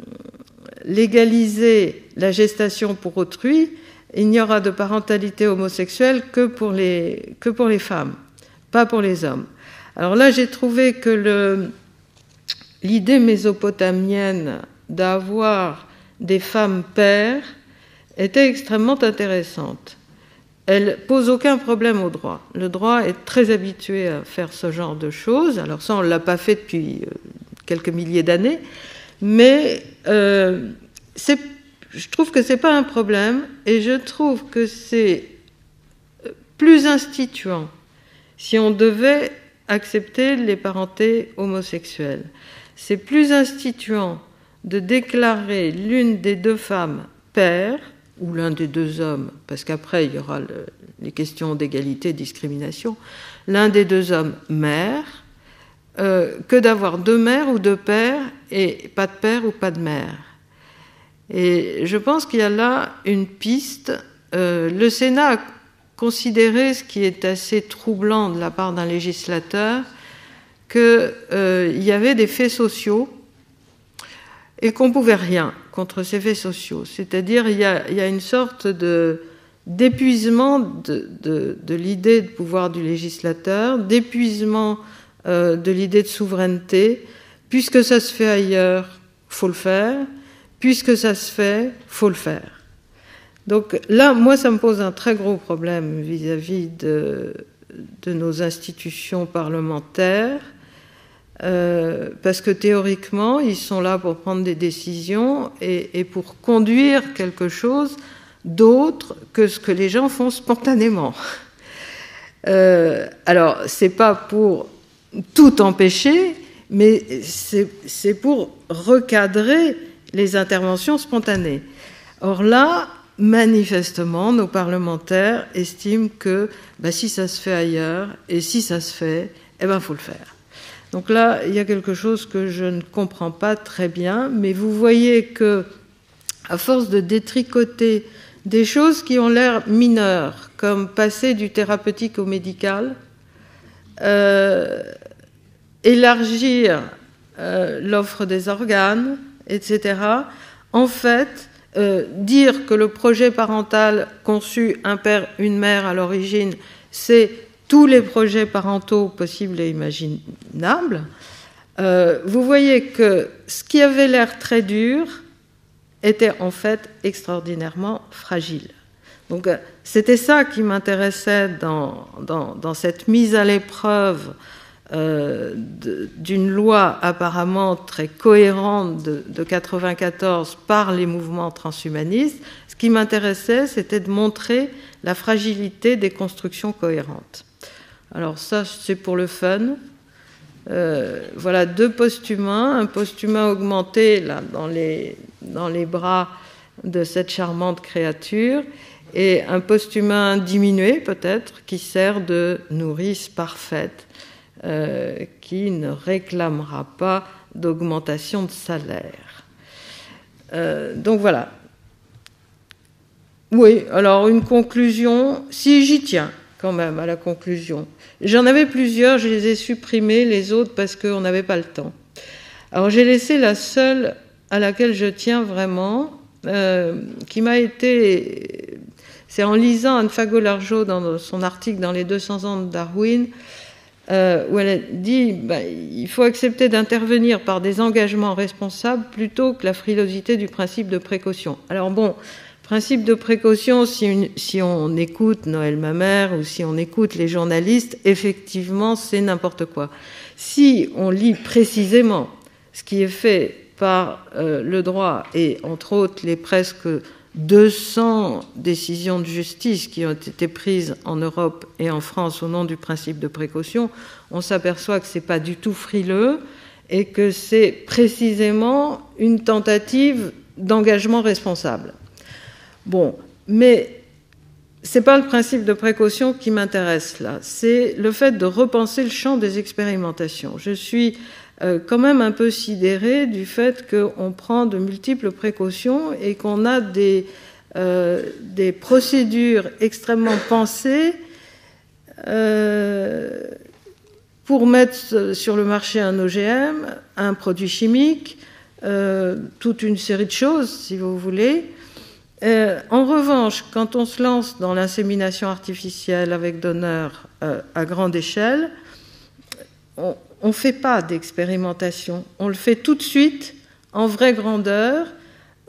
légaliser la gestation pour autrui, il n'y aura de parentalité homosexuelle que pour les, que pour les femmes, pas pour les hommes. Alors là, j'ai trouvé que le, l'idée mésopotamienne d'avoir des femmes pères était extrêmement intéressante. elle pose aucun problème au droit. Le droit est très habitué à faire ce genre de choses. Alors ça, on ne l'a pas fait depuis quelques milliers d'années, mais euh, c'est, je trouve que ce n'est pas un problème, et je trouve que c'est plus instituant si on devait accepter les parentés homosexuelles. C'est plus instituant de déclarer l'une des deux femmes père, ou l'un des deux hommes, parce qu'après il y aura le, les questions d'égalité et de discrimination, l'un des deux hommes mère, euh, que d'avoir deux mères ou deux pères, et pas de père ou pas de mère. Et je pense qu'il y a là une piste. Euh, le Sénat a considéré, ce qui est assez troublant de la part d'un législateur, qu'il euh, y avait des faits sociaux et qu'on ne pouvait rien contre ces faits sociaux. C'est-à-dire il y a, il y a une sorte de, d'épuisement de, de, de l'idée de pouvoir du législateur, d'épuisement euh, de l'idée de souveraineté. Puisque ça se fait ailleurs, il faut le faire. Puisque ça se fait, il faut le faire. Donc là, moi, ça me pose un très gros problème vis-à-vis de, de nos institutions parlementaires. Euh, parce que théoriquement, ils sont là pour prendre des décisions et, et pour conduire quelque chose d'autre que ce que les gens font spontanément. Euh, alors, c'est pas pour tout empêcher, mais c'est, c'est pour recadrer les interventions spontanées. Or là, manifestement, nos parlementaires estiment que bah, si ça se fait ailleurs et si ça se fait, eh ben, faut le faire. Donc là, il y a quelque chose que je ne comprends pas très bien, mais vous voyez que, à force de détricoter des choses qui ont l'air mineures, comme passer du thérapeutique au médical, euh, élargir euh, l'offre des organes, et cetera, en fait, euh, dire que le projet parental conçu un père, une mère à l'origine, c'est tous les projets parentaux possibles et imaginables, euh, vous voyez que ce qui avait l'air très dur était en fait extraordinairement fragile. Donc c'était ça qui m'intéressait dans, dans, dans cette mise à l'épreuve euh, de, d'une loi apparemment très cohérente de, de quatre-vingt-quatorze par les mouvements transhumanistes. Ce qui m'intéressait, c'était de montrer la fragilité des constructions cohérentes. Alors ça, c'est pour le fun. Euh, voilà deux post-humains, un post-humain augmenté là, dans, les, dans les bras de cette charmante créature et un post-humain diminué peut-être qui sert de nourrice parfaite, euh, qui ne réclamera pas d'augmentation de salaire. Euh, donc voilà. Oui, alors une conclusion, si j'y tiens quand même à la conclusion. J'en avais plusieurs, je les ai supprimés, les autres parce qu'on n'avait pas le temps. Alors j'ai laissé la seule à laquelle je tiens vraiment, euh, qui m'a été... C'est en lisant Anne Fagot-Largeau dans son article dans les deux cents ans de Darwin, euh, où elle a dit bah, il faut accepter d'intervenir par des engagements responsables plutôt que la frilosité du principe de précaution. Alors bon... Principe de précaution, si, une, si on écoute Noël Mamère ou si on écoute les journalistes, effectivement, c'est n'importe quoi. Si on lit précisément ce qui est fait par euh, le droit et, entre autres, les presque deux cents décisions de justice qui ont été prises en Europe et en France au nom du principe de précaution, on s'aperçoit que c'est pas du tout frileux et que c'est précisément une tentative d'engagement responsable. Bon, mais c'est pas le principe de précaution qui m'intéresse là, c'est le fait de repenser le champ des expérimentations. Je suis euh, quand même un peu sidérée du fait qu'on prend de multiples précautions et qu'on a des, euh, des procédures extrêmement pensées euh, pour mettre sur le marché un O G M, un produit chimique, euh, toute une série de choses, si vous voulez. Euh, en revanche, quand on se lance dans l'insémination artificielle avec donneur euh, à grande échelle, on ne fait pas d'expérimentation. On le fait tout de suite, en vraie grandeur.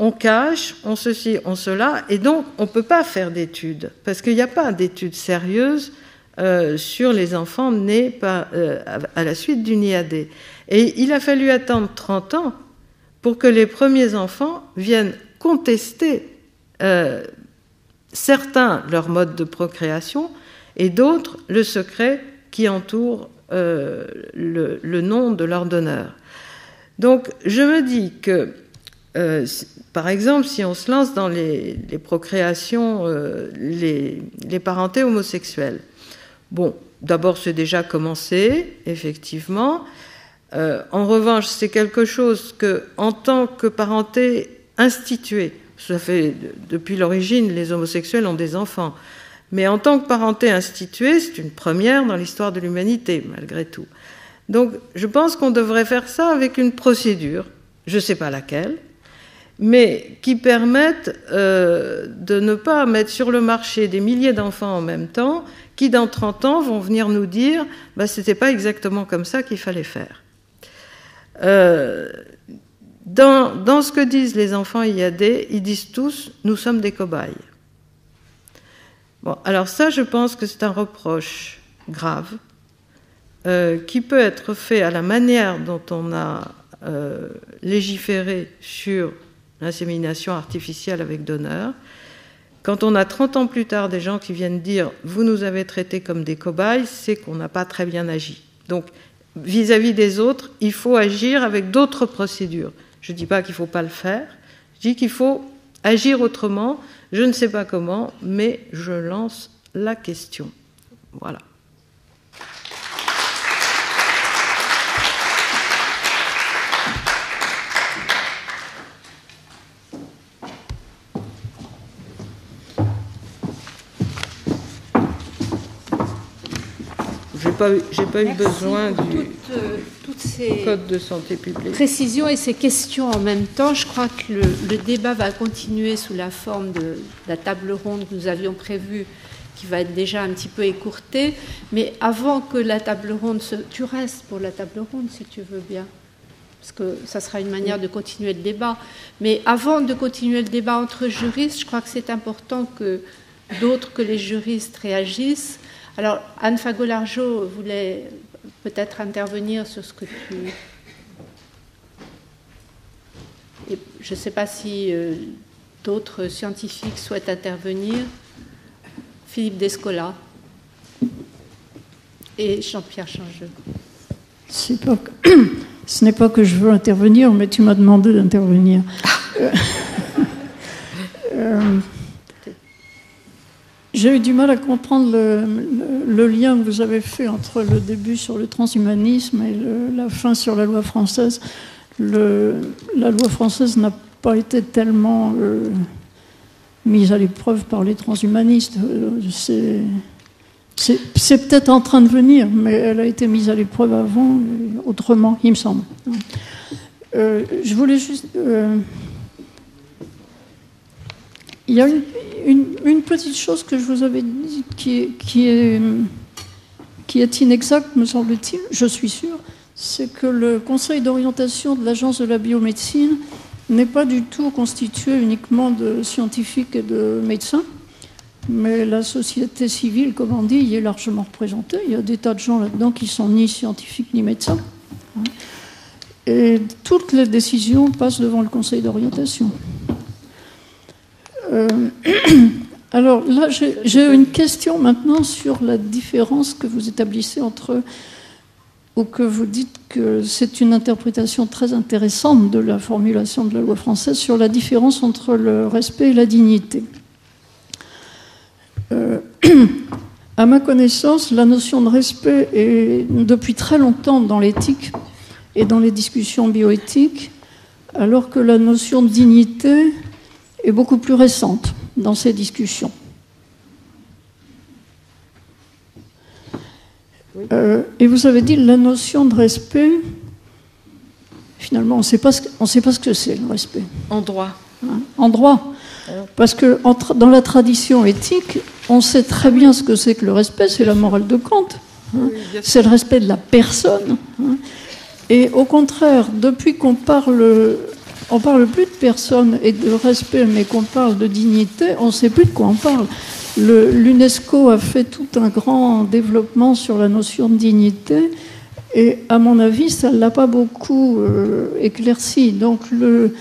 on cache, on ceci, on cela, et donc on ne peut pas faire d'études, parce qu'il n'y a pas d'études sérieuses euh, sur les enfants nés par, euh, à la suite d'une I A D. Et il a fallu attendre trente ans pour que les premiers enfants viennent contester euh, certains leur mode de procréation et d'autres le secret qui entoure euh, le, le nom de leur donneur. Donc je me dis que, euh, par exemple, si on se lance dans les, les procréations, euh, les, les parentés homosexuelles, bon, d'abord c'est déjà commencé, effectivement. Euh, en revanche, c'est quelque chose que, en tant que parenté instituée, ça fait depuis l'origine, les homosexuels ont des enfants, mais en tant que parenté instituée, c'est une première dans l'histoire de l'humanité, malgré tout. Donc, je pense qu'on devrait faire ça avec une procédure, je ne sais pas laquelle, mais qui permette euh, de ne pas mettre sur le marché des milliers d'enfants en même temps, qui dans trente ans vont venir nous dire bah, « c'était pas exactement comme ça qu'il fallait faire ». Euh, dans, dans ce que disent les enfants I A D, ils disent tous « nous sommes des cobayes ». Bon, alors ça, je pense que c'est un reproche grave euh, qui peut être fait à la manière dont on a euh, légiféré sur l'insémination artificielle avec donneur. Quand on a trente ans plus tard des gens qui viennent dire « vous nous avez traités comme des cobayes », c'est qu'on n'a pas très bien agi. Donc, vis-à-vis des autres, il faut agir avec d'autres procédures. Je ne dis pas qu'il ne faut pas le faire, je dis qu'il faut agir autrement. Je ne sais pas comment, mais je lance la question. Voilà. J'ai pas, j'ai pas eu besoin du toutes, euh, toutes ces code de santé publique. Précisions et ces questions en même temps. Je crois que le, le débat va continuer sous la forme de, de la table ronde que nous avions prévue, qui va être déjà un petit peu écourtée. Mais avant que la table ronde se... Tu restes pour la table ronde, si tu veux bien, parce que ça sera une manière de continuer le débat. Mais avant de continuer le débat entre juristes, je crois que c'est important que d'autres que les juristes réagissent. Alors, Anne Fagot-Largeau voulait peut-être intervenir sur ce que tu... Et je ne sais pas si euh, d'autres scientifiques souhaitent intervenir. Philippe Descola et Jean-Pierre Changeux. C'est pas que... Ce n'est pas que je veux intervenir, mais tu m'as demandé d'intervenir. euh... euh... J'ai eu du mal à comprendre le, le, le lien que vous avez fait entre le début sur le transhumanisme et le, la fin sur la loi française. Le, la loi française n'a pas été tellement euh, mise à l'épreuve par les transhumanistes. C'est, c'est, c'est peut-être en train de venir, mais elle a été mise à l'épreuve avant, autrement, il me semble. Euh, je voulais juste... Euh, Il y a une, une, une petite chose que je vous avais dit qui est, qui est, qui est inexacte, me semble-t-il, je suis sûre, c'est que le conseil d'orientation de l'Agence de la biomédecine n'est pas du tout constitué uniquement de scientifiques et de médecins, mais la société civile, comme on dit, y est largement représentée. Il y a des tas de gens là-dedans qui sont ni scientifiques ni médecins. Et toutes les décisions passent devant le conseil d'orientation. Euh, alors là, j'ai, j'ai une question maintenant sur la différence que vous établissez entre, ou que vous dites que c'est une interprétation très intéressante de la formulation de la loi française sur la différence entre le respect et la dignité. Euh, à ma connaissance, la notion de respect est depuis très longtemps dans l'éthique et dans les discussions bioéthiques, alors que la notion de dignité est beaucoup plus récente dans ces discussions. Oui. Euh, et vous avez dit la notion de respect, finalement, on ne sait pas ce que c'est, le respect. En droit. Hein, en droit. Parce que entre, dans la tradition éthique, on sait très bien ce que c'est que le respect, c'est la morale de Kant. Hein, oui, c'est le respect de la personne. Hein, et au contraire, depuis qu'on parle... on parle plus de personne et de respect, mais qu'on parle de dignité, on ne sait plus de quoi on parle. Le, L'UNESCO a fait tout un grand développement sur la notion de dignité, et à mon avis, ça ne l'a pas beaucoup euh, éclairci. Donc, le,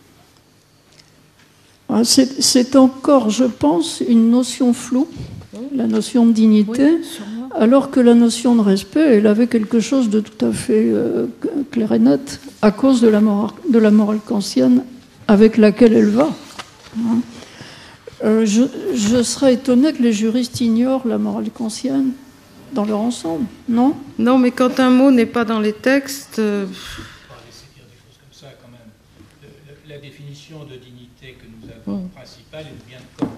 c'est, c'est encore, je pense, une notion floue, la notion de dignité, oui, alors que la notion de respect, elle avait quelque chose de tout à fait euh, clair et net, à cause de la morale, de la morale kantienne avec laquelle elle va. Hein. Euh, je, je serais étonnée que les juristes ignorent la morale kantienne dans leur ensemble, non ? Non, mais quand un mot n'est pas dans les textes... Euh... On va laisser dire des choses comme ça, quand même. Le, le, la définition de dignité que nous avons mmh. principale, elle vient de Kant.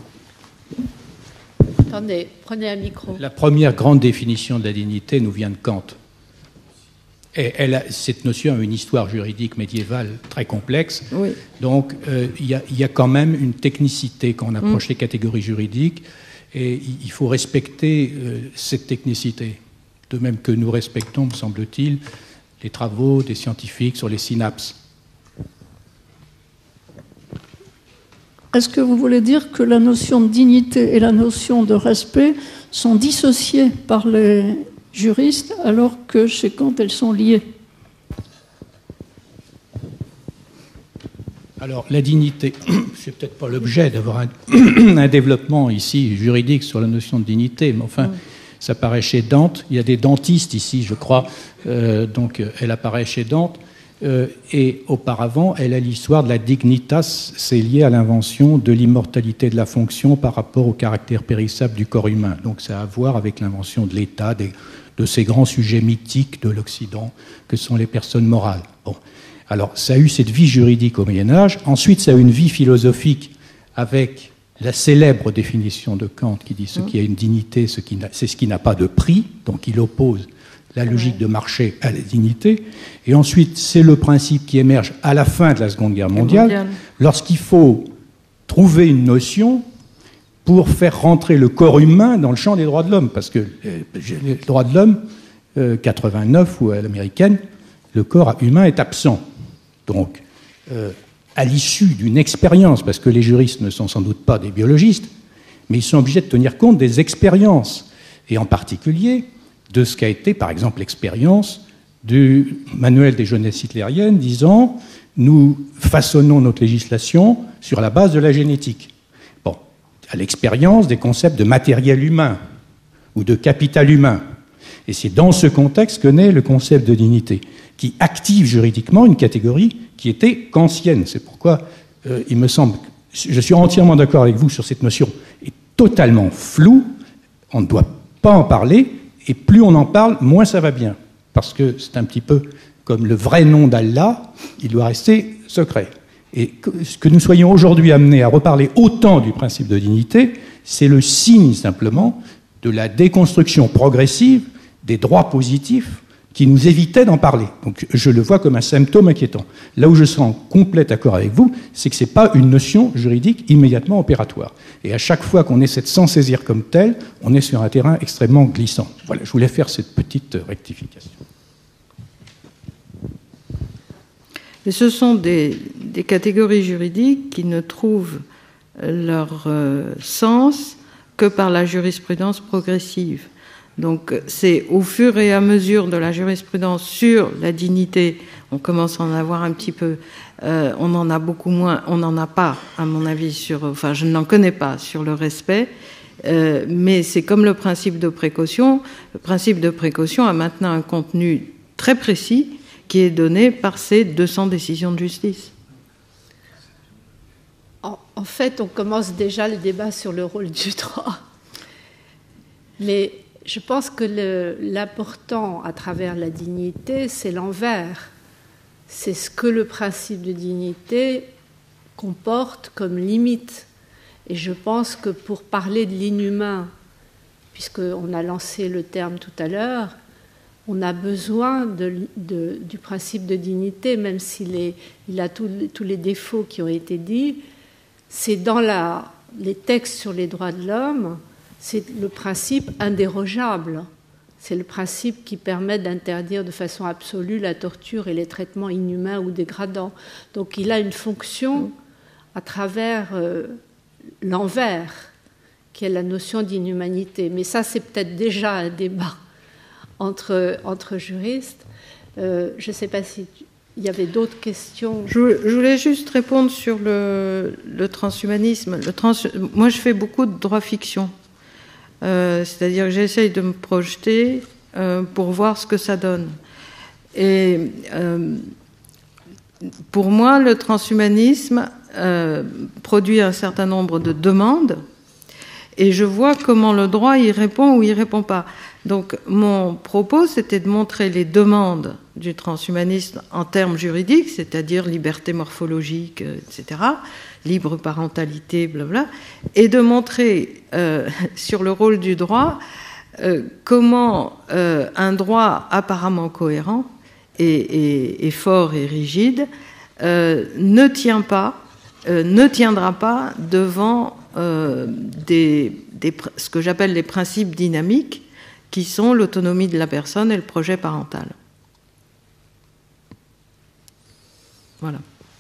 Attendez, prenez un micro. La première grande définition de la dignité nous vient de Kant. Et elle a, cette notion a une histoire juridique médiévale très complexe. Oui. Donc, euh, il y a, y a quand même une technicité quand on approche mmh. les catégories juridiques. Et il faut respecter euh, cette technicité. De même que nous respectons, me semble-t-il, les travaux des scientifiques sur les synapses. Est-ce que vous voulez dire que la notion de dignité et la notion de respect sont dissociées par les juristes, alors que chez Kant, elles sont liées ? Alors, la dignité, c'est peut-être pas l'objet d'avoir un, un développement ici juridique sur la notion de dignité, mais enfin, oui. ça apparaît chez Dante. Il y a des dentistes ici, je crois, euh, donc elle apparaît chez Dante. Euh, et auparavant, elle a l'histoire de la dignitas, c'est lié à l'invention de l'immortalité de la fonction par rapport au caractère périssable du corps humain. Donc ça a à voir avec l'invention de l'État, des, de ces grands sujets mythiques de l'Occident que sont les personnes morales. Bon. Alors ça a eu cette vie juridique au Moyen-Âge, ensuite ça a eu une vie philosophique avec la célèbre définition de Kant qui dit ce qui a une dignité, ce qui n'a, c'est ce qui n'a pas de prix, donc il oppose la logique de marché à la dignité. Et ensuite, c'est le principe qui émerge à la fin de la Seconde Guerre mondiale, mondiale. lorsqu'il faut trouver une notion pour faire rentrer le corps humain dans le champ des droits de l'homme. Parce que les droits de l'homme, euh, quatre-vingt-neuf ou à l'américaine, le corps humain est absent. Donc, euh, à l'issue d'une expérience, parce que les juristes ne sont sans doute pas des biologistes, mais ils sont obligés de tenir compte des expériences, et en particulier de ce qu'a été, par exemple, l'expérience du manuel des jeunesses hitlériennes disant « nous façonnons notre législation sur la base de la génétique ». Bon, à l'expérience des concepts de matériel humain ou de capital humain. Et c'est dans ce contexte que naît le concept de dignité, qui active juridiquement une catégorie qui était kantienne. C'est pourquoi euh, il me semble, je suis entièrement d'accord avec vous sur cette notion, est totalement floue, on ne doit pas en parler, et plus on en parle, moins ça va bien. Parce que c'est un petit peu comme le vrai nom d'Allah, il doit rester secret. Et que, que nous soyons aujourd'hui amenés à reparler autant du principe de dignité, c'est le signe simplement de la déconstruction progressive des droits positifs qui nous évitait d'en parler. Donc je le vois comme un symptôme inquiétant. Là où je serai en complet accord avec vous, c'est que ce n'est pas une notion juridique immédiatement opératoire. Et à chaque fois qu'on essaie de s'en saisir comme tel, on est sur un terrain extrêmement glissant. Voilà, je voulais faire cette petite rectification. Mais ce sont des, des catégories juridiques qui ne trouvent leur euh, sens que par la jurisprudence progressive. Donc c'est au fur et à mesure de la jurisprudence sur la dignité, on commence à en avoir un petit peu, euh, on en a beaucoup moins, on n'en a pas à mon avis sur, enfin je n'en connais pas sur le respect, euh, mais c'est comme le principe de précaution, le principe de précaution a maintenant un contenu très précis qui est donné par ces deux cents décisions de justice. En, en fait, on commence déjà le débat sur le rôle du droit, mais je pense que le, l'important à travers la dignité, c'est l'envers. C'est ce que le principe de dignité comporte comme limite. Et je pense que pour parler de l'inhumain, puisqu'on a lancé le terme tout à l'heure, on a besoin de, de, du principe de dignité, même s'il est, il a tous tous les défauts qui ont été dits. C'est dans la, les textes sur les droits de l'homme, c'est le principe indérogeable. C'est le principe qui permet d'interdire de façon absolue la torture et les traitements inhumains ou dégradants. Donc il a une fonction à travers euh, l'envers, qui est la notion d'inhumanité. Mais ça, c'est peut-être déjà un débat entre, entre juristes. Euh, je ne sais pas s'il y avait d'autres questions. Je, je voulais juste répondre sur le, le transhumanisme. Le trans, moi, je fais beaucoup de droit-fiction. Euh, c'est-à-dire que j'essaye de me projeter euh, pour voir ce que ça donne. Et euh, pour moi, le transhumanisme euh, produit un certain nombre de demandes et je vois comment le droit y répond ou y répond pas. Donc mon propos, c'était de montrer les demandes du transhumanisme en termes juridiques, c'est-à-dire liberté morphologique, et cetera, libre parentalité, blablabla, et de montrer euh, sur le rôle du droit euh, comment euh, un droit apparemment cohérent et, et, et fort et rigide euh, ne tient pas, euh, ne tiendra pas devant euh, des, des, ce que j'appelle les principes dynamiques, qui sont l'autonomie de la personne et le projet parental. Voilà.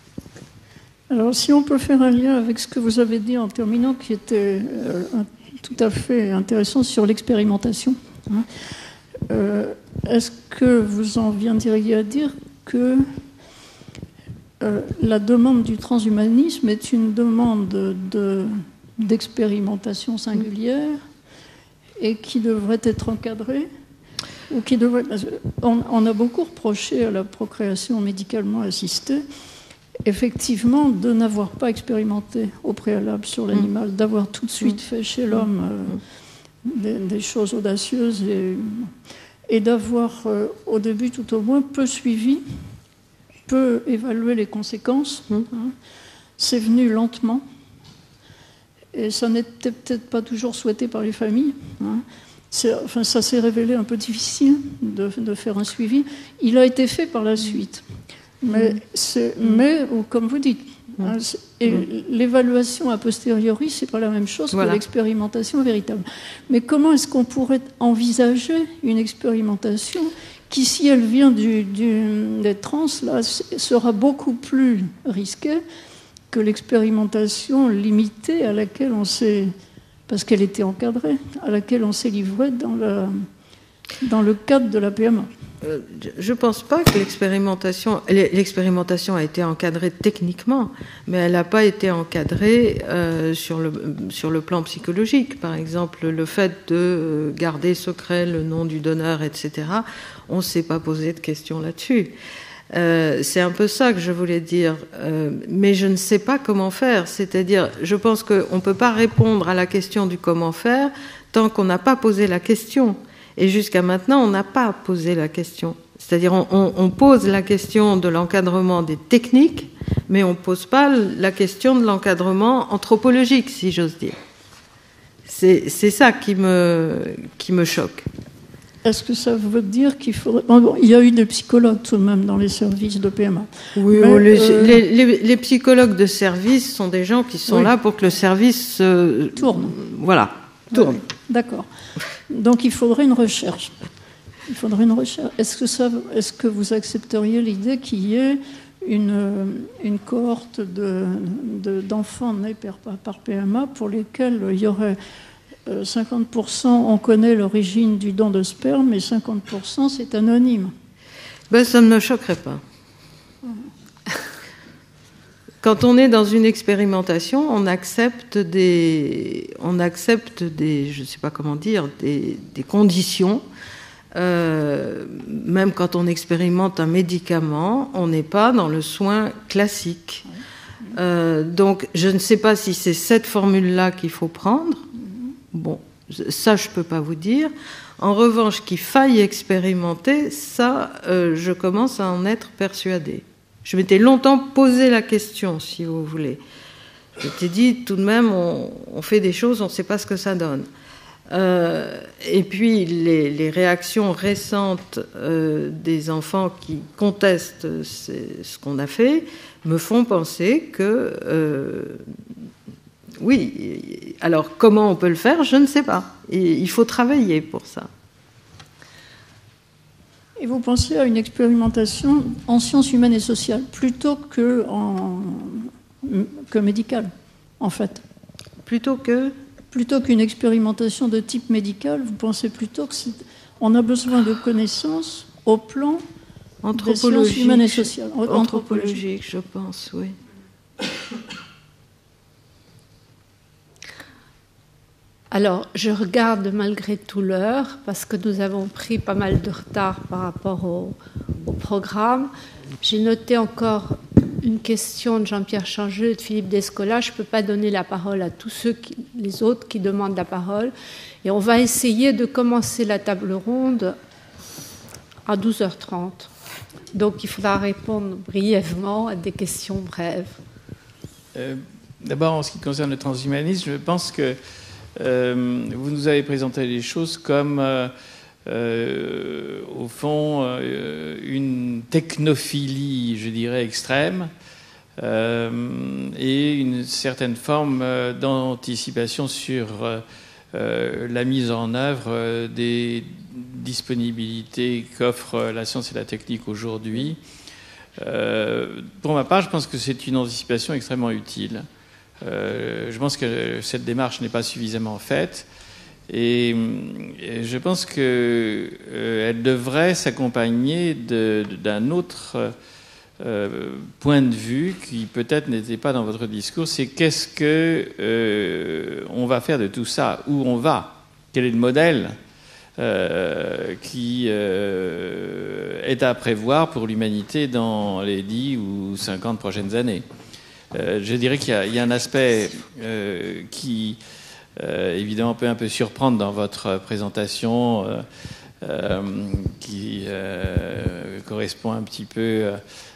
Alors, si on peut faire un lien avec ce que vous avez dit en terminant, qui était euh, un, tout à fait intéressant sur l'expérimentation, hein, euh, est-ce que vous en viendriez à dire que euh, la demande du transhumanisme est une demande de, d'expérimentation singulière et qui devrait être encadrée, ou qui devrait... On, on a beaucoup reproché à la procréation médicalement assistée, effectivement, de n'avoir pas expérimenté au préalable sur l'animal, mmh. d'avoir tout de suite fait chez l'homme euh, des, des choses audacieuses et, et d'avoir, euh, au début tout au moins, peu suivi, peu évalué les conséquences. Mmh. Hein. C'est venu lentement. Et ça n'était peut-être pas toujours souhaité par les familles. Hein. C'est, enfin, ça s'est révélé un peu difficile de, de faire un suivi. Il a été fait par la suite. Mais, c'est, mais comme vous dites, hein, et l'évaluation a posteriori, c'est pas la même chose voilà. que l'expérimentation véritable. Mais comment est-ce qu'on pourrait envisager une expérimentation qui, si elle vient du, du, des trans, là, sera beaucoup plus risquée que l'expérimentation limitée à laquelle on s'est, parce qu'elle était encadrée, à laquelle on s'est livré dans le, dans le cadre de la P M A. Euh, je ne pense pas que l'expérimentation, l'expérimentation a été encadrée techniquement, mais elle n'a pas été encadrée euh, sur le, sur le plan psychologique. Par exemple, le fait de garder secret le nom du donneur, et cetera, on ne s'est pas posé de questions là-dessus. Euh, c'est un peu ça que je voulais dire, euh, mais je ne sais pas comment faire. C'est-à-dire, je pense qu'on ne peut pas répondre à la question du comment faire tant qu'on n'a pas posé la question. Et jusqu'à maintenant, on n'a pas posé la question. C'est-à-dire, on, on, on pose la question de l'encadrement des techniques, mais on ne pose pas la question de l'encadrement anthropologique, si j'ose dire. C'est, c'est ça qui me, qui me choque. Est-ce que ça veut dire qu'il faudrait... Bon, il y a eu des psychologues tout de même dans les services de P M A. Oui, mais, les, euh... les, les, les psychologues de service sont des gens qui sont oui. là pour que le service euh, tourne. Voilà, tourne. Oui, d'accord. Donc il faudrait une recherche. Il faudrait une recherche. Est-ce que, ça, est-ce que vous accepteriez l'idée qu'il y ait une, une cohorte de, de, d'enfants nés par, par P M A pour lesquels il y aurait... cinquante pour cent on connaît l'origine du don de sperme et cinquante pour cent c'est anonyme. Ben, ça ne me choquerait pas. Quand on est dans une expérimentation, on accepte des, on accepte des, je ne sais pas comment dire, des, des conditions. Euh, même quand on expérimente un médicament, on n'est pas dans le soin classique. Euh, donc, je ne sais pas si c'est cette formule-là qu'il faut prendre. Bon, ça, je ne peux pas vous dire. En revanche, qu'il faille expérimenter, ça, euh, je commence à en être persuadée. Je m'étais longtemps posé la question, si vous voulez. Je m'étais dit, tout de même, on, on fait des choses, on ne sait pas ce que ça donne. Euh, et puis, les, les réactions récentes euh, des enfants qui contestent ce qu'on a fait me font penser que... Euh, Oui, alors comment on peut le faire, je ne sais pas. Et il faut travailler pour ça. Et vous pensez à une expérimentation en sciences humaines et sociales plutôt que, en, que médicale, en fait. Plutôt que Plutôt qu'une expérimentation de type médical, vous pensez plutôt que c'est, on a besoin de connaissances au plan des sciences humaines et sociales. Anthropologique, je pense, oui. Alors, je regarde malgré tout l'heure, parce que nous avons pris pas mal de retard par rapport au, au programme. J'ai noté encore une question de Jean-Pierre Changeux et de Philippe Descola. Je ne peux pas donner la parole à tous ceux qui, les autres qui demandent la parole. Et on va essayer de commencer la table ronde à douze heures trente. Donc, il faudra répondre brièvement à des questions brèves. Euh, d'abord, en ce qui concerne le transhumanisme, je pense que Euh, vous nous avez présenté les choses comme, euh, euh, au fond, euh, une technophilie, je dirais, extrême, euh, et une certaine forme euh, d'anticipation sur euh, la mise en œuvre euh, des disponibilités qu'offre la science et la technique aujourd'hui. Euh, pour ma part, je pense que c'est une anticipation extrêmement utile. Euh, je pense que cette démarche n'est pas suffisamment faite et, et je pense qu'elle euh, devrait s'accompagner de, d'un autre euh, point de vue qui peut-être n'était pas dans votre discours, c'est qu'est-ce que euh, on va faire de tout ça, où on va, quel est le modèle euh, qui euh, est à prévoir pour l'humanité dans les dix ou cinquante prochaines années. Euh, je dirais qu'il y a, il y a un aspect euh, qui, euh, évidemment, peut un peu surprendre dans votre présentation, euh, euh, qui euh, correspond un petit peu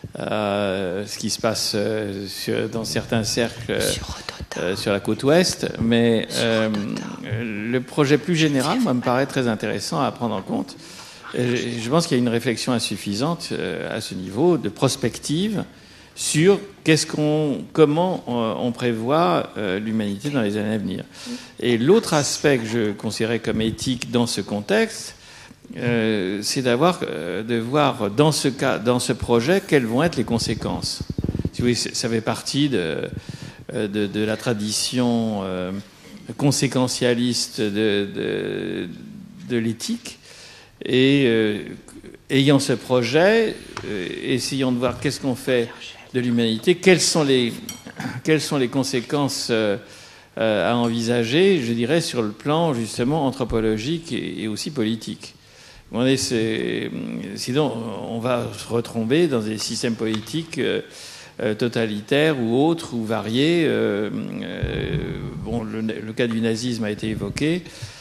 à ce qui se passe sur, dans certains cercles euh, sur la côte ouest. Mais euh, le projet plus général, moi, me paraît très intéressant à prendre en compte. Et je pense qu'il y a une réflexion insuffisante euh, à ce niveau de prospective sur qu'est-ce qu'on, comment on prévoit euh, l'humanité dans les années à venir. Et l'autre aspect que je considérais comme éthique dans ce contexte, euh, c'est d'avoir, euh, de voir dans ce cas, dans ce projet, quelles vont être les conséquences. Si vous voulez, ça fait partie de, de, de la tradition euh, conséquentialiste de, de, de l'éthique. Et euh, ayant ce projet, euh, essayons de voir qu'est-ce qu'on fait de l'humanité, quelles sont les, quelles sont les conséquences euh, à envisager, je dirais, sur le plan justement anthropologique et, et aussi politique. Bon, c'est, sinon, on va se retomber dans des systèmes politiques euh, euh, totalitaires ou autres ou variés. Euh, euh, bon, le, le cas du nazisme a été évoqué.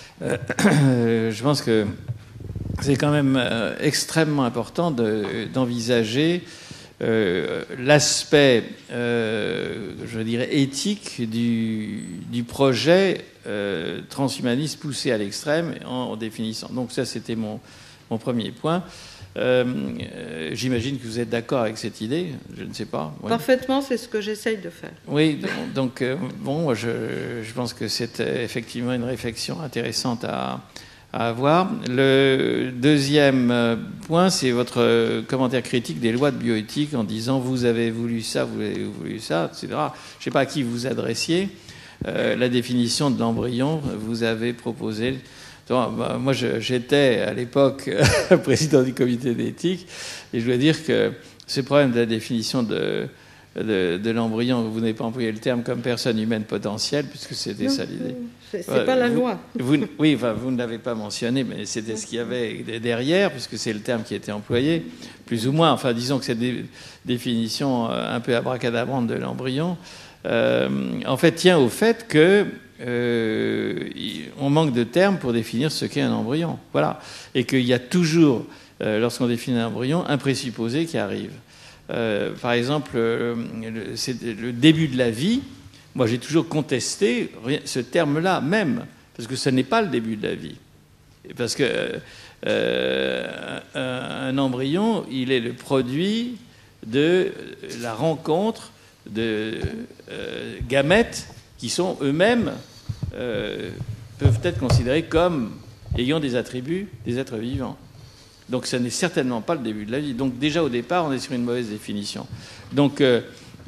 Euh, je pense que c'est quand même euh, extrêmement important de, d'envisager Euh, l'aspect, euh, je dirais, éthique du, du projet euh, transhumaniste poussé à l'extrême en, en définissant. Donc ça, c'était mon, mon premier point. Euh, euh, j'imagine que vous êtes d'accord avec cette idée, je ne sais pas. Oui. Parfaitement, c'est ce que j'essaye de faire. Oui, donc, donc euh, bon, je, je pense que c'est effectivement une réflexion intéressante à... à avoir. Le deuxième point, c'est votre commentaire critique des lois de bioéthique en disant vous avez voulu ça, vous avez voulu ça, et cetera. Je ne sais pas à qui vous adressiez. Euh, la définition de l'embryon, vous avez proposé. Moi, je, j'étais à l'époque président du comité d'éthique et je dois dire que ce problème de la définition de De, de l'embryon, vous n'avez pas employé le terme comme personne humaine potentielle, puisque c'était non, ça l'idée. C'est, c'est ouais, pas la vous, loi. Vous, oui, enfin, vous ne l'avez pas mentionné, mais c'était ce qu'il y avait derrière, puisque c'est le terme qui était employé, plus ou moins. Enfin, disons que cette dé, définition un peu abracadabrante de l'embryon, euh, en fait, tient au fait que euh, on manque de termes pour définir ce qu'est un embryon. Voilà. Et qu'il y a toujours, euh, lorsqu'on définit un embryon, un présupposé qui arrive. Euh, par exemple, euh, le, c'est le début de la vie. Moi, j'ai toujours contesté ce terme-là même, parce que ce n'est pas le début de la vie. Parce que euh, un, un embryon, il est le produit de la rencontre de euh, gamètes qui sont eux-mêmes euh, peuvent être considérés comme ayant des attributs des êtres vivants. Donc ce n'est certainement pas le début de la vie. Donc déjà au départ, on est sur une mauvaise définition. Donc euh,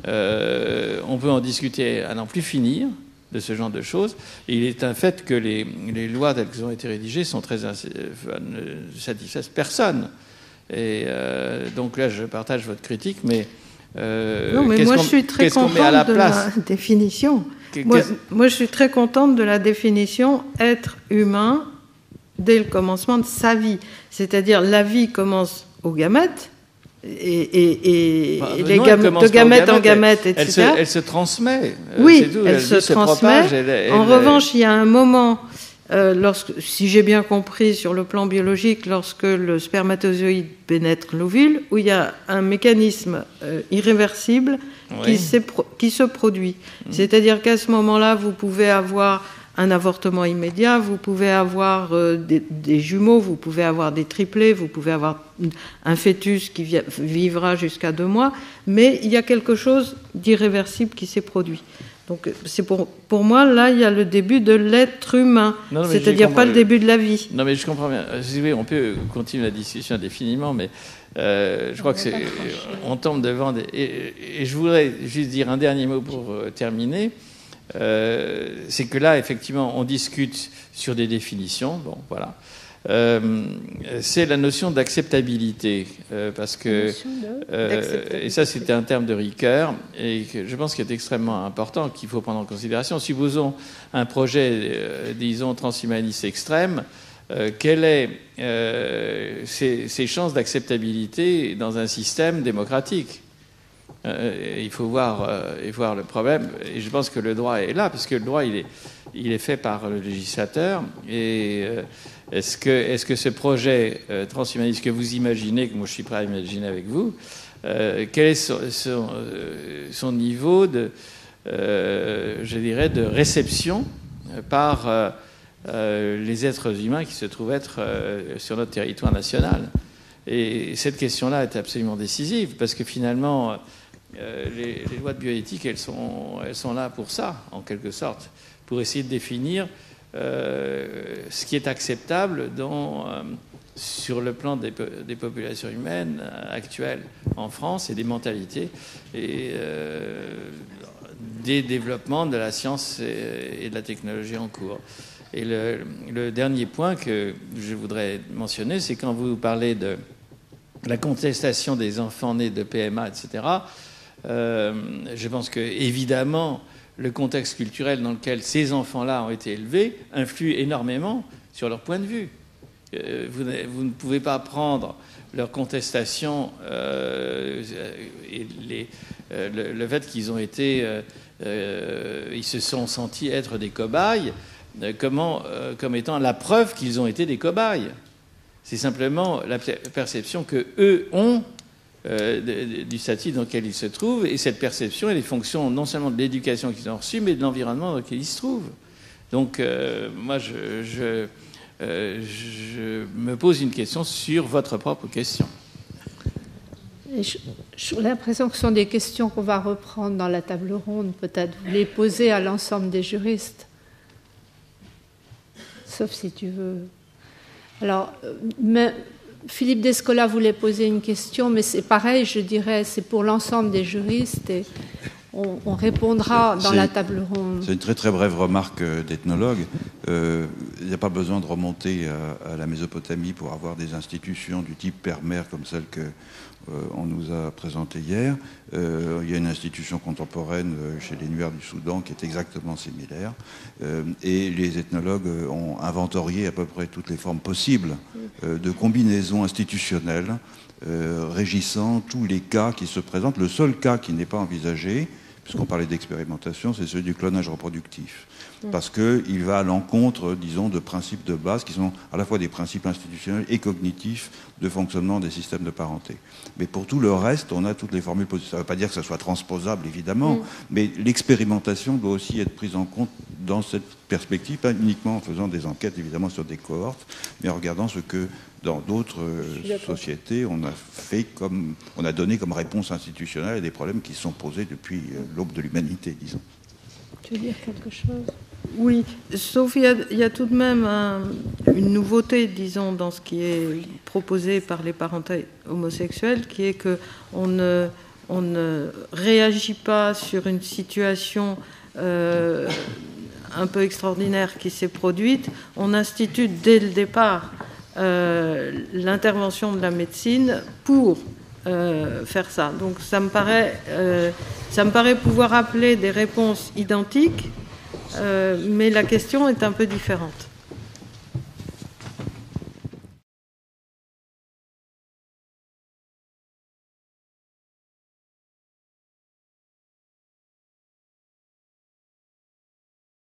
euh, on peut en discuter à n'en plus finir de ce genre de choses. Et il est un fait que les, les lois telles qu'elles ont été rédigées sont très ne satisfaisent personne. Et euh, donc là, je partage votre critique, mais euh, non, mais moi je suis très contente de la définition. Moi, moi, je suis très contente de la définition être humain dès le commencement de sa vie. C'est-à-dire la vie commence aux gamètes. Et, et, et, bah, et les gamètes, de gamètes en gamètes, et cetera. Elle se, elle se transmet. Oui, c'est tout. Elle, elle se, se transmet. Propage, elle, elle, en elle, revanche, il y a un moment, euh, lorsque, si j'ai bien compris sur le plan biologique, lorsque le spermatozoïde pénètre l'ovule, où il y a un mécanisme euh, irréversible oui. qui, qui se produit. Mmh. C'est-à-dire qu'à ce moment-là, vous pouvez avoir un avortement immédiat, vous pouvez avoir euh, des, des jumeaux, vous pouvez avoir des triplés, vous pouvez avoir un fœtus qui vi- vivra jusqu'à deux mois, mais il y a quelque chose d'irréversible qui s'est produit. Donc c'est pour, pour moi, là, il y a le début de l'être humain, non, non, c'est-à-dire pas le début de la vie. Non, mais je comprends bien. On peut continuer la discussion indéfiniment, mais euh, je crois que c'est, on tombe devant des... Et, et je voudrais juste dire un dernier mot pour euh, terminer. Euh, c'est que là, effectivement, on discute sur des définitions. Bon, voilà. Euh, c'est la notion d'acceptabilité, euh, parce que euh, et ça, c'était un terme de Ricoeur, et que je pense qu'il est extrêmement important, qu'il faut prendre en considération. Supposons un projet, euh, disons, transhumaniste extrême. Euh, quelles sont euh, ses, ses chances d'acceptabilité dans un système démocratique? Euh, il faut voir, euh, et voir le problème, et je pense que le droit est là, puisque le droit il est, il est fait par le législateur. Et euh, est-ce que, est-ce que ce projet euh, transhumaniste que vous imaginez, que moi je suis prêt à imaginer avec vous, euh, quel est son, son, euh, son niveau de, euh, je dirais, de réception par euh, euh, les êtres humains qui se trouvent être euh, sur notre territoire national? Et cette question-là est absolument décisive, parce que finalement, euh, les, les lois de bioéthique, elles sont, elles sont là pour ça, en quelque sorte, pour essayer de définir euh, ce qui est acceptable dans, euh, sur le plan des, des populations humaines actuelles en France et des mentalités et euh, des développements de la science et, et de la technologie en cours. Et le, le dernier point que je voudrais mentionner, c'est quand vous parlez de la contestation des enfants nés de P M A, et cetera, euh, je pense que, évidemment, le contexte culturel dans lequel ces enfants-là ont été élevés influe énormément sur leur point de vue. Euh, vous, vous ne pouvez pas prendre leur contestation euh, et les, euh, le, le fait qu'ils ont été... Euh, euh, ils se sont sentis être des cobayes euh, comment, euh, comme étant la preuve qu'ils ont été des cobayes. C'est simplement la perception qu'eux ont euh, de, de, du statut dans lequel ils se trouvent, et cette perception, elle est fonction non seulement de l'éducation qu'ils ont reçue, mais de l'environnement dans lequel ils se trouvent. Donc, euh, moi, je, je, euh, je me pose une question sur votre propre question. J'ai l'impression que ce sont des questions qu'on va reprendre dans la table ronde, peut-être. Vous les posez à l'ensemble des juristes. Sauf si tu veux... Alors, mais Philippe Descola voulait poser une question, mais c'est pareil, je dirais, c'est pour l'ensemble des juristes, et on, on répondra dans c'est, la table ronde. C'est une très très brève remarque d'ethnologue. Euh, il n'y a pas besoin de remonter à, à la Mésopotamie pour avoir des institutions du type père-mère comme celle que euh, on nous a présentée hier. Euh, il y a une institution contemporaine euh, chez les Nuers du Soudan qui est exactement similaire. Euh, et les ethnologues ont inventorié à peu près toutes les formes possibles euh, de combinaisons institutionnelles euh, régissant tous les cas qui se présentent. Le seul cas qui n'est pas envisagé, puisqu'on parlait d'expérimentation, c'est celui du clonage reproductif. Parce qu'il va à l'encontre, disons, de principes de base qui sont à la fois des principes institutionnels et cognitifs de fonctionnement des systèmes de parenté. Mais pour tout le reste, on a toutes les formules positives. Ça ne veut pas dire que ça soit transposable, évidemment, mm. mais l'expérimentation doit aussi être prise en compte dans cette perspective, pas uniquement en faisant des enquêtes, évidemment, sur des cohortes, mais en regardant ce que, dans d'autres euh, sociétés, on a fait comme, on a donné comme réponse institutionnelle à des problèmes qui se sont posés depuis euh, l'aube de l'humanité, disons. Tu veux dire quelque chose ? Oui, sauf il y a, il y a tout de même un, une nouveauté, disons, dans ce qui est proposé par les parents homosexuels, qui est que on ne, on ne réagit pas sur une situation euh, un peu extraordinaire qui s'est produite. On institue dès le départ euh, l'intervention de la médecine pour euh, faire ça. Donc ça me paraît, euh, ça me paraît pouvoir appeler des réponses identiques. Euh, mais la question est un peu différente.